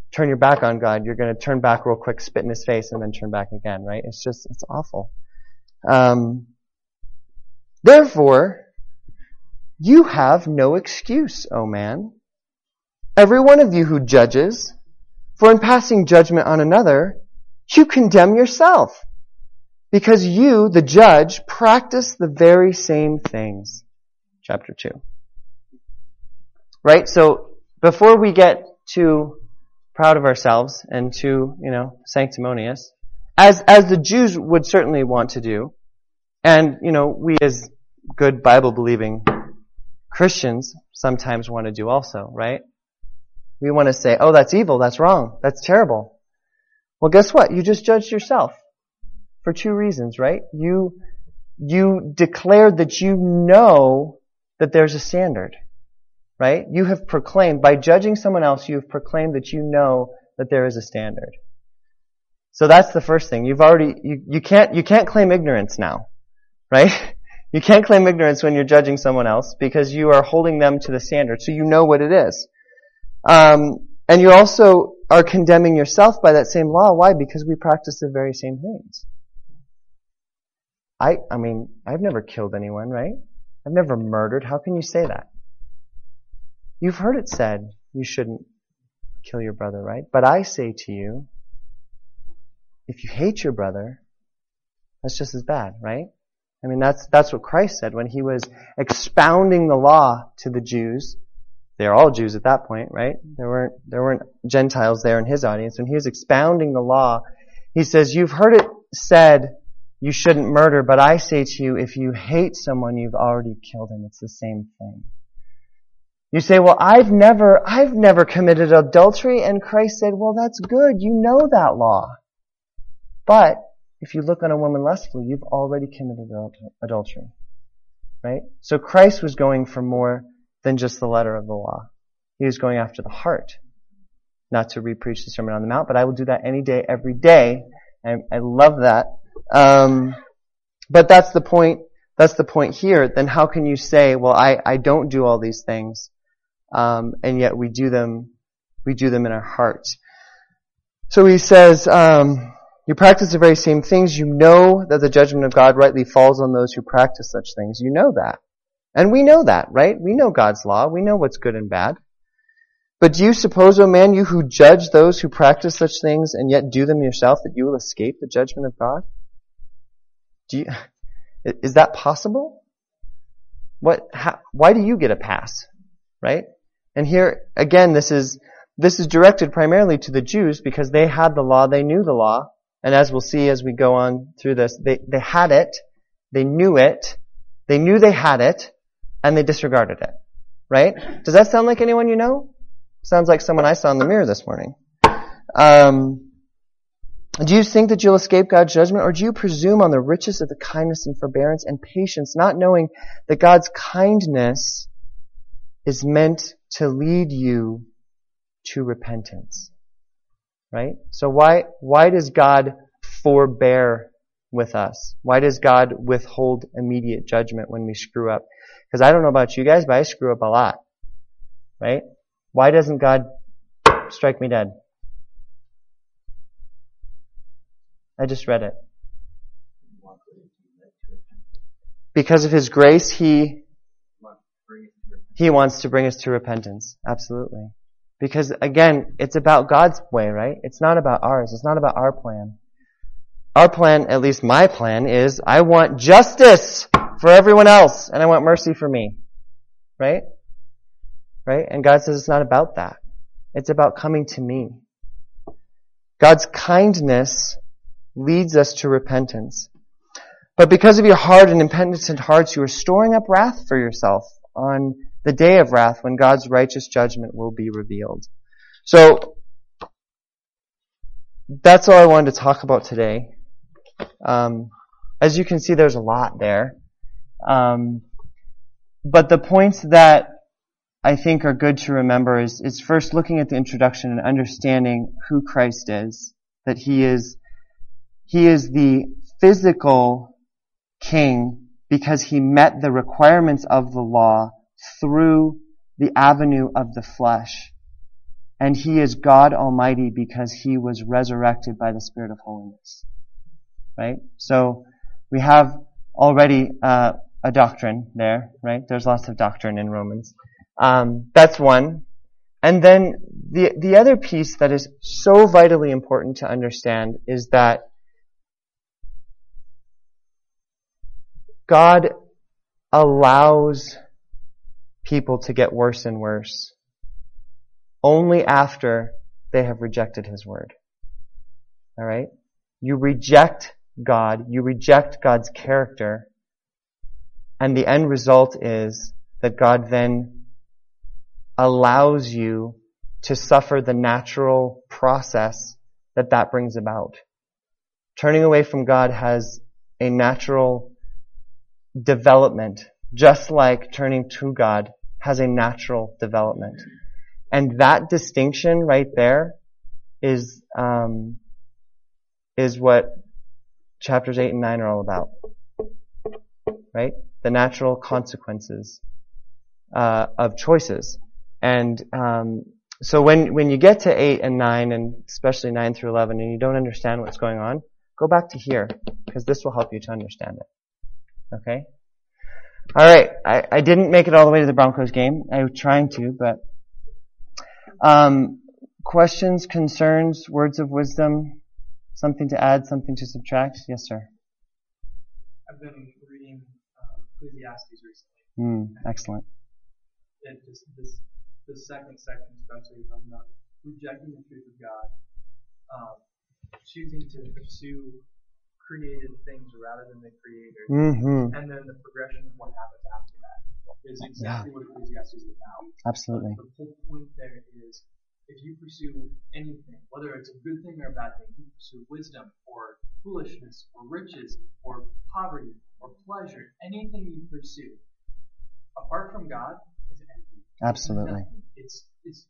turn your back on God, you're going to turn back real quick, spit in his face, and then turn back again, right? It's just, it's awful. Um, therefore, you have no excuse, O man. Every one of you who judges, for in passing judgment on another, you condemn yourself, because you, the judge, practice the very same things. Chapter two. Right? So, before we get too proud of ourselves and too, you know, sanctimonious, as, as the Jews would certainly want to do, and, you know, we as good Bible-believing Christians sometimes want to do also, right? We want to say, oh, that's evil, that's wrong, that's terrible. Well, guess what? You just judged yourself for two reasons, right? You, you declared that you know that there's a standard, right? You have proclaimed, by judging someone else, you have proclaimed that you know that there is a standard. So that's the first thing. You've already, you, you can't, you can't claim ignorance now, right? You can't claim ignorance when you're judging someone else because you are holding them to the standard, so you know what it is. Um, and you also are condemning yourself by that same law. Why? Because we practice the very same things. I, I mean, I've never killed anyone, right? I've never murdered. How can you say that? You've heard it said, you shouldn't kill your brother, right? But I say to you, if you hate your brother, that's just as bad, right? I mean, that's, that's what Christ said when he was expounding the law to the Jews. They're all Jews at that point, right? There weren't, there weren't Gentiles there in his audience. When he was expounding the law, he says, you've heard it said, you shouldn't murder, but I say to you, if you hate someone, you've already killed him. It's the same thing. You say, well, I've never, I've never committed adultery, and Christ said, well, that's good. You know that law. But if you look on a woman lustfully, you've already committed adultery, right? So Christ was going for more than just the letter of the law. He was going after the heart. Not to re-preach the Sermon on the Mount, but I will do that any day, every day. And I love that. Um, but that's the point, that's the point here. Then how can you say, well, I, I don't do all these things, um, and yet we do them, we do them in our hearts. So he says, um, you practice the very same things. You know that the judgment of God rightly falls on those who practice such things. You know that. And we know that, right? We know God's law. We know what's good and bad. But do you suppose, O man, you who judge those who practice such things and yet do them yourself, that you will escape the judgment of God? Do you, is that possible? What, how, why do you get a pass? Right? And here, again, this is, this is directed primarily to the Jews because they had the law, they knew the law. And as we'll see as we go on through this, they, they had it, they knew it, they knew they had it, and they disregarded it. Right? Does that sound like anyone you know? Sounds like someone I saw in the mirror this morning. Um, do you think that you'll escape God's judgment, or do you presume on the riches of the kindness and forbearance and patience, not knowing that God's kindness is meant to lead you to repentance? Right? So why, why does God forbear with us? Why does God withhold immediate judgment when we screw up? Because I don't know about you guys, but I screw up a lot. Right? Why doesn't God strike me dead? I just read it. Because of His grace, He, He wants to bring us to repentance. Absolutely. Because again, it's about God's way, right? It's not about ours. It's not about our plan. Our plan, at least my plan, is I want justice for everyone else, and I want mercy for me. Right? Right? And God says it's not about that. It's about coming to me. God's kindness leads us to repentance. But because of your hard and impenitent hearts, you are storing up wrath for yourself on the day of wrath when God's righteous judgment will be revealed. So, that's all I wanted to talk about today. Um, as you can see, there's a lot there. Um, but the points that I think are good to remember is, is first looking at the introduction and understanding who Christ is. That He is, He is the physical King because He met the requirements of the law through the avenue of the flesh. and he is God Almighty because he was resurrected by the Spirit of holiness. Right? So we have already uh, a doctrine there, right? There's lots of doctrine in Romans. Um, that's one. And then the the other piece that is so vitally important to understand is that God allows people to get worse and worse only after they have rejected His word. All right? You reject God, you reject God's character, and the end result is that God then allows you to suffer the natural process that that brings about. Turning away from God has a natural development, just like turning to God has a natural development. And that distinction right there is um, is what chapters eight and nine are all about. Right? The natural consequences uh, of choices. And um, so when when you get to eight and nine, and especially nine through eleven, and you don't understand what's going on, go back to here, because this will help you to understand it. Okay? All right. I, I didn't make it all the way to the Broncos game. I was trying to, but um, questions, concerns, words of wisdom, something to add, something to subtract? Yes, sir. I've been reading um, Ecclesiastes recently. Mm, excellent. It just this the second section especially talking about rejecting the truth of God, um, choosing to pursue created things rather than the Creator, Mm-hmm. and then the progression of what happens after that is exactly Yeah. what Ecclesiastes is about. Absolutely. The whole point there is if you pursue anything, whether it's a good thing or a bad thing, you pursue wisdom or foolishness or riches or poverty or pleasure, anything you pursue apart from God is empty. Absolutely. It's it's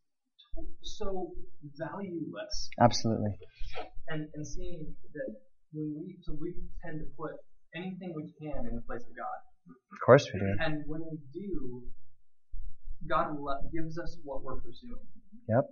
so valueless. Absolutely. And and seeing that when we so we tend to put anything we can in the place of God. Of course we do. And when we do, God le- gives us what we're pursuing. Yep.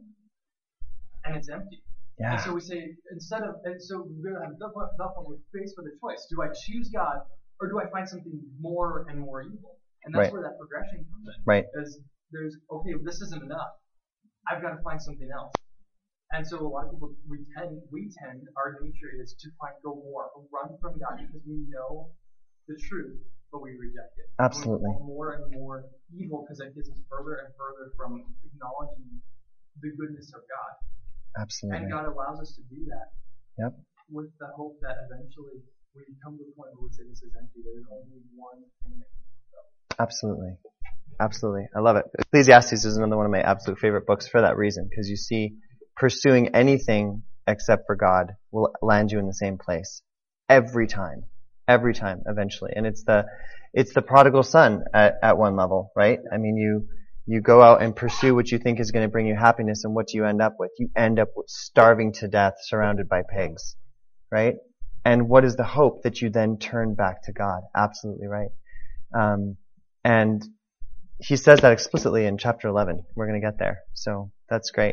And it's empty. Yeah. And so we say, instead of, and so we're at the point we're faced with a choice. Do I choose God or do I find something more and more evil? And that's Right. where that progression comes in. Right. Because there's, okay, this isn't enough. I've got to find something else. And so a lot of people, we tend, we tend, our nature is to find, go more, run from God because we know the truth, but we reject it. Absolutely. We want more and more evil because it gets us further and further from acknowledging the goodness of God. Absolutely. And God allows us to do that. Yep. With the hope that eventually we come to the point where we say this is empty. There is only one thing that can fulfill. Absolutely. Absolutely. I love it. Ecclesiastes is another one of my absolute favorite books for that reason, because you see pursuing anything except for God will land you in the same place every time. Every time, eventually. And it's the it's the prodigal son at, at one level, right? I mean, you you go out and pursue what you think is going to bring you happiness, and what do you end up with? You end up with starving to death, surrounded by pigs, right? And what is the hope? That you then turn back to God. Absolutely right. Um, and he says that explicitly in chapter eleven. We're going to get there. So that's great.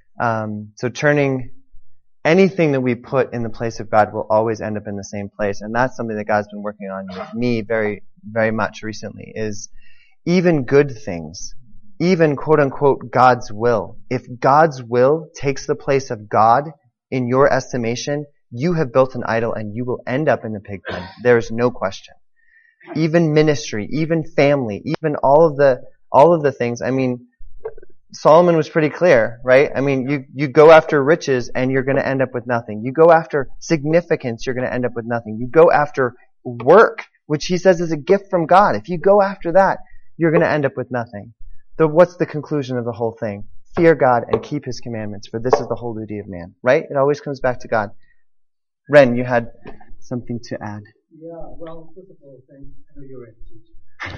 Um, so turning anything that we put in the place of God will always end up in the same place. And that's something that God's been working on with me very, very much recently, is even good things, even quote unquote God's will. If God's will takes the place of God in your estimation, you have built an idol and you will end up in the pig pen. There is no question. Even ministry, even family, even all of the, all of the things. I mean, Solomon was pretty clear, right? I mean, you, you go after riches and you're going to end up with nothing. You go after significance, you're going to end up with nothing. You go after work, which he says is a gift from God. If you go after that, you're going to end up with nothing. So what's the conclusion of the whole thing? Fear God and keep His commandments, for this is the whole duty of man, right? It always comes back to God. Ren, you had something to add. Yeah, well, first of all, thanks. I know you're a teacher.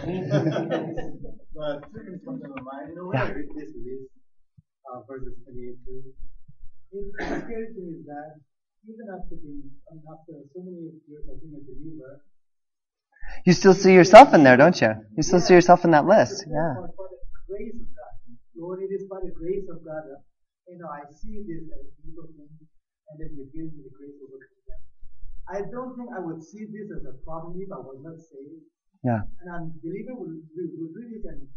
But two things come to my mind. You know, when I read this list, uh, verses twenty-eight to, it's scary to me is that even after being, after so many years of being a believer, you still see yourself in there, don't you? You still yeah, see yourself in that list. Yeah. By the grace of God, Lord, it is by the grace of God, and you know, I see this as a evil thing, and then you give me the grace to overcome them. I don't think I would see this as a problem if I was not saved. Yeah. An unbeliever would, would, would read it and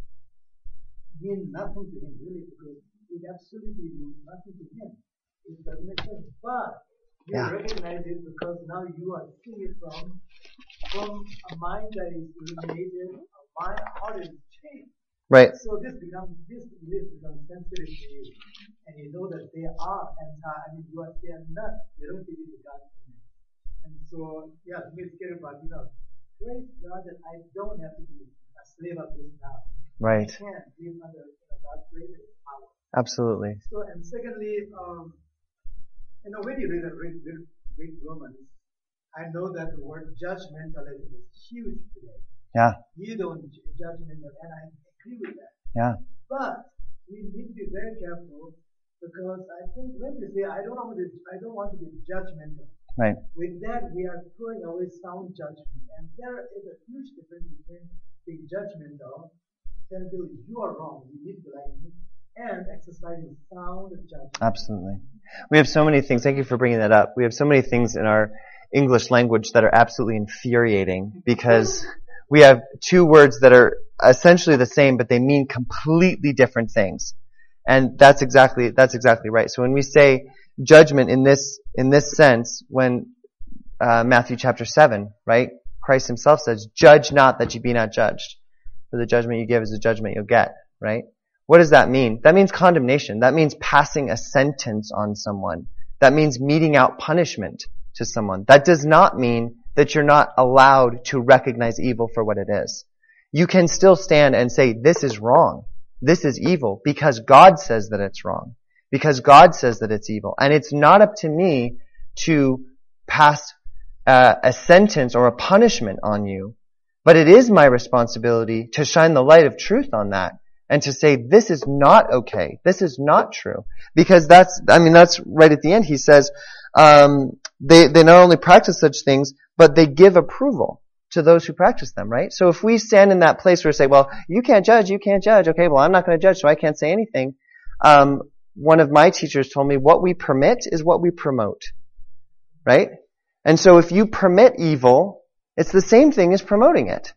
mean nothing to him, really, because it absolutely means nothing to him. It doesn't make sense. But you Yeah. recognize it because now you are seeing it from, from a mind that is illuminated, a mind, a heart is changed. Right. So this becomes this list becomes sensitive to you, and you know that they are anti. I mean, you are they are not. They don't believe in God. And so, yeah, to me it's scary, but you know, praise God that I don't have to be a slave of this now. Right. I can live under you know, God's grace and power. Absolutely. So, and secondly, um, you know, when you read, read, read, read Romans, I know that the word judgmentalism is huge today. Yeah. You don't judge me, and I agree with that. Yeah. But we need to be very careful because I think when we say I don't want to, I don't want to be judgmental. Right. With that, we are throwing away sound judgment, and there is a huge difference between being judgmental, telling people you are wrong, you need to like me, and exercising sound judgment. Absolutely. We have so many things. Thank you for bringing that up. We have so many things in our English language that are absolutely infuriating because we have two words that are essentially the same, but they mean completely different things. And that's exactly, that's exactly right. So when we say judgment in this, in this sense, when, uh, Matthew chapter seven, right? Christ himself says, judge not that you be not judged. For the judgment you give is the judgment you'll get, right? What does that mean? That means condemnation. That means passing a sentence on someone. That means meting out punishment to someone. That does not mean that you're not allowed to recognize evil for what it is. You can still stand and say, this is wrong. This is evil because God says that it's wrong. Because God says that it's evil. And it's not up to me to pass uh, a sentence or a punishment on you. But it is my responsibility to shine the light of truth on that and to say, this is not okay. This is not true. Because that's, I mean, that's right at the end. He says, um, they, they not only practice such things, but they give approval to those who practice them, right? So if we stand in that place where we say, well, you can't judge, you can't judge. Okay, well, I'm not going to judge, so I can't say anything. Um, one of my teachers told me what we permit is what we promote, right? And so if you permit evil, it's the same thing as promoting it.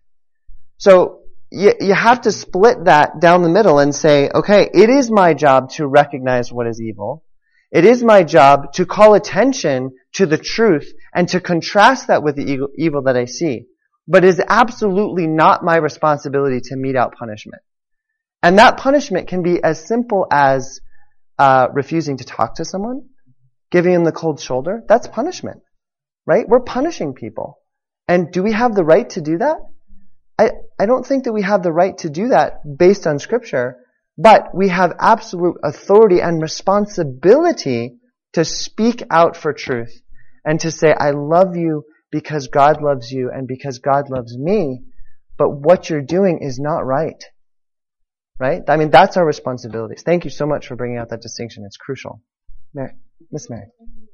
So you, you have to split that down the middle and say, okay, it is my job to recognize what is evil. It is my job to call attention to the truth and to contrast that with the evil that I see. But it is absolutely not my responsibility to mete out punishment. And that punishment can be as simple as uh, refusing to talk to someone, giving them the cold shoulder. That's punishment, right? We're punishing people. And do we have the right to do that? I, I don't think that we have the right to do that based on Scripture, but we have absolute authority and responsibility to speak out for truth and to say, I love you because God loves you and because God loves me, but what you're doing is not right. Right? I mean, that's our responsibilities. Thank you so much for bringing out that distinction. It's crucial. Mary, Miss Mary.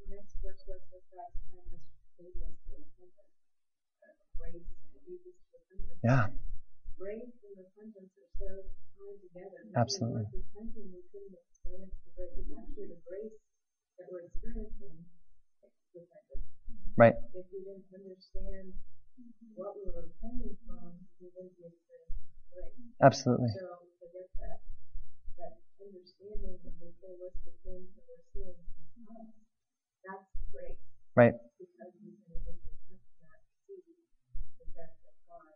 Yeah. Grace and repentance are so tied together. Absolutely. Repenting, we couldn't experience the grace. It's actually the grace that we're experiencing repentance. Right. If we didn't understand what we were repenting from, we wouldn't be experiencing grace. Absolutely. So to get that that understanding of the full list of things that we're seeing in us, that's the grace. Right. Because we've been able to repent from that, see the character of God.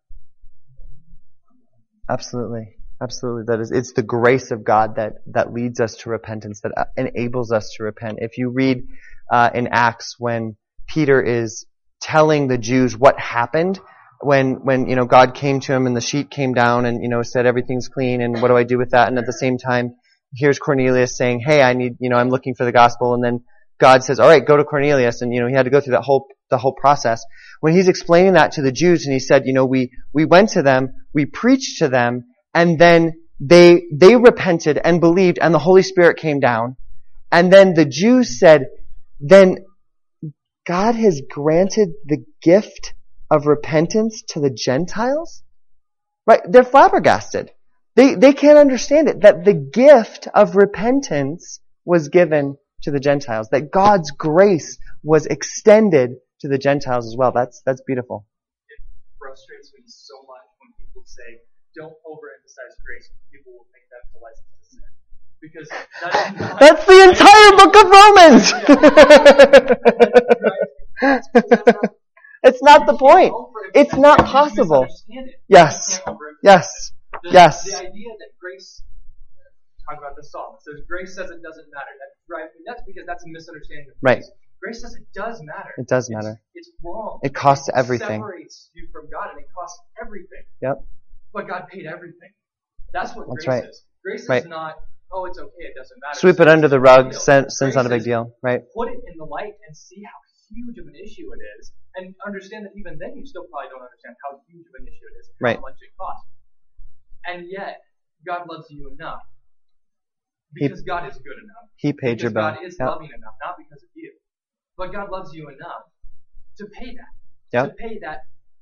Absolutely. Absolutely. That is, it's the grace of God that, that leads us to repentance, that enables us to repent. If you read, uh, in Acts when Peter is telling the Jews what happened when, when, you know, God came to him and the sheet came down and, you know, said everything's clean and what do I do with that? And at the same time, here's Cornelius saying, hey, I need, you know, I'm looking for the gospel. And then God says, all right, go to Cornelius. And, you know, he had to go through that whole, the whole process. When he's explaining that to the Jews and he said, you know, we, we went to them, we preached to them, and then they, they repented and believed and the Holy Spirit came down. And then the Jews said, then God has granted the gift of repentance to the Gentiles? Right? They're flabbergasted. They, they can't understand it, that the gift of repentance was given to the Gentiles, that God's grace was extended to the Gentiles as well. That's that's beautiful. It frustrates me so much when people say, don't overemphasize grace. People will think that's a license to sin. Because that's not, That's the entire book of Romans! It's not the point. It's not possible. Yes. Yes. The, Yes. The idea that grace, talk about the psalm, it says grace says it doesn't matter. That drives me nuts because that's a misunderstanding of grace. Right. Grace says it does matter. It does It's- matter. It's, wrong. It costs It everything. separates you from God and it costs everything. Yep. But God paid everything. That's what That's grace right. is. Grace Right. is not, oh, it's okay, it doesn't matter. Sweep it Sin's under the not a big rug. deal. Sin, sin's Grace not a big is deal. Right. Put it in the light and see how huge of an issue it is. And understand that even then you still probably don't understand how huge of an issue it is and Right. how much it costs. And yet, God loves you enough. He- Because God is good enough. He paid because your bill. God is Yep. loving enough, not because of you. But God loves you enough to pay that. Yep. To pay that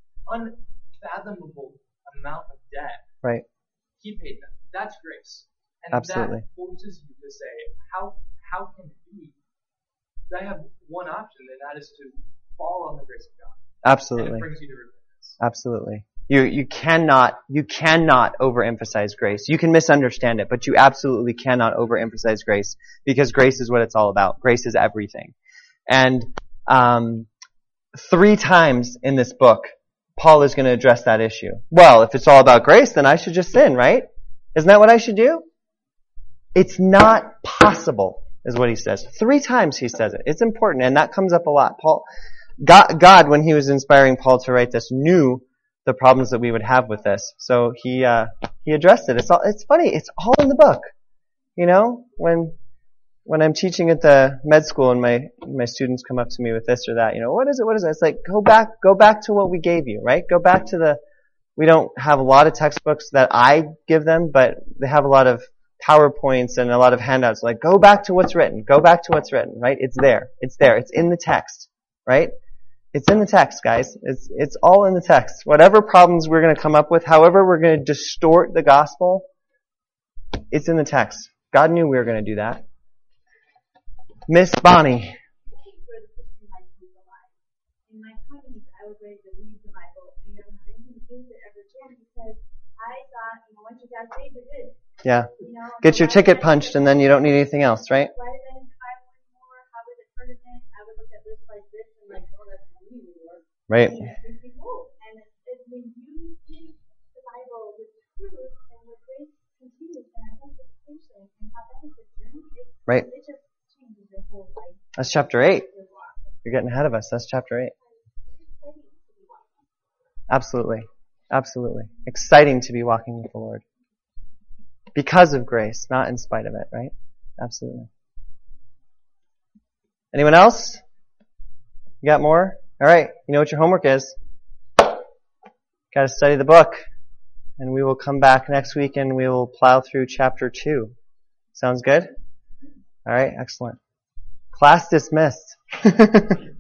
unfathomable amount of debt. Right. He paid that. That's grace. And Absolutely. that forces you to say, how how can it be? I have one option, and that is to fall on the grace of God. And Absolutely. it brings you to repentance. Absolutely. You you cannot you cannot overemphasize grace. You can misunderstand it, but you absolutely cannot overemphasize grace because grace is what it's all about. Grace is everything. And um, three times in this book, Paul is going to address that issue. Well, if it's all about grace, then I should just sin, right? Isn't that what I should do? It's not possible, is what he says. Three times he says it. It's important, and that comes up a lot. Paul, God, God, when he was inspiring Paul to write this, knew the problems that we would have with this. So he uh, he addressed it. It's all, it's funny. It's all in the book. You know, when when I'm teaching at the med school and my my students come up to me with this or that, you know, what is it? What is it? It's like go back go back to what we gave you, right? Go back to the. We don't have a lot of textbooks that I give them, but they have a lot of PowerPoints and a lot of handouts. Like go back to what's written. Go back to what's written, right? It's there. It's there. It's in the text, right? It's in the text, guys. It's it's all in the text. Whatever problems we're going to come up with, however we're going to distort the gospel, it's in the text. God knew we were going to do that. Miss Bonnie. For the Christian life to be alive. In my twenties, I was ready to read the Bible and never have anything to do with it ever again because I thought, you know, once you got saved, you're good. Yeah. You know, Get your so why ticket did I punched need and then you don't need anything else, right? Why did I need the Bible anymore? How was it pertinent? I would look at lists like this and like, oh, that's not me anymore. Right. And it's behold. And it's, it's when you see the Bible with truth and with grace continues and our sanctification and how that is a journey, it, Right. it just changes your whole life. That's chapter eight. Your walk. You're getting ahead of us. That's chapter eight. It's exciting to be walking. Absolutely. Absolutely. Exciting to be walking with the Lord. Because of grace, not in spite of it, right? Absolutely. Anyone else? You got more? Alright, you know what your homework is. Gotta study the book. And we will come back next week and we will plow through chapter two. Sounds good? Alright, excellent. Class dismissed.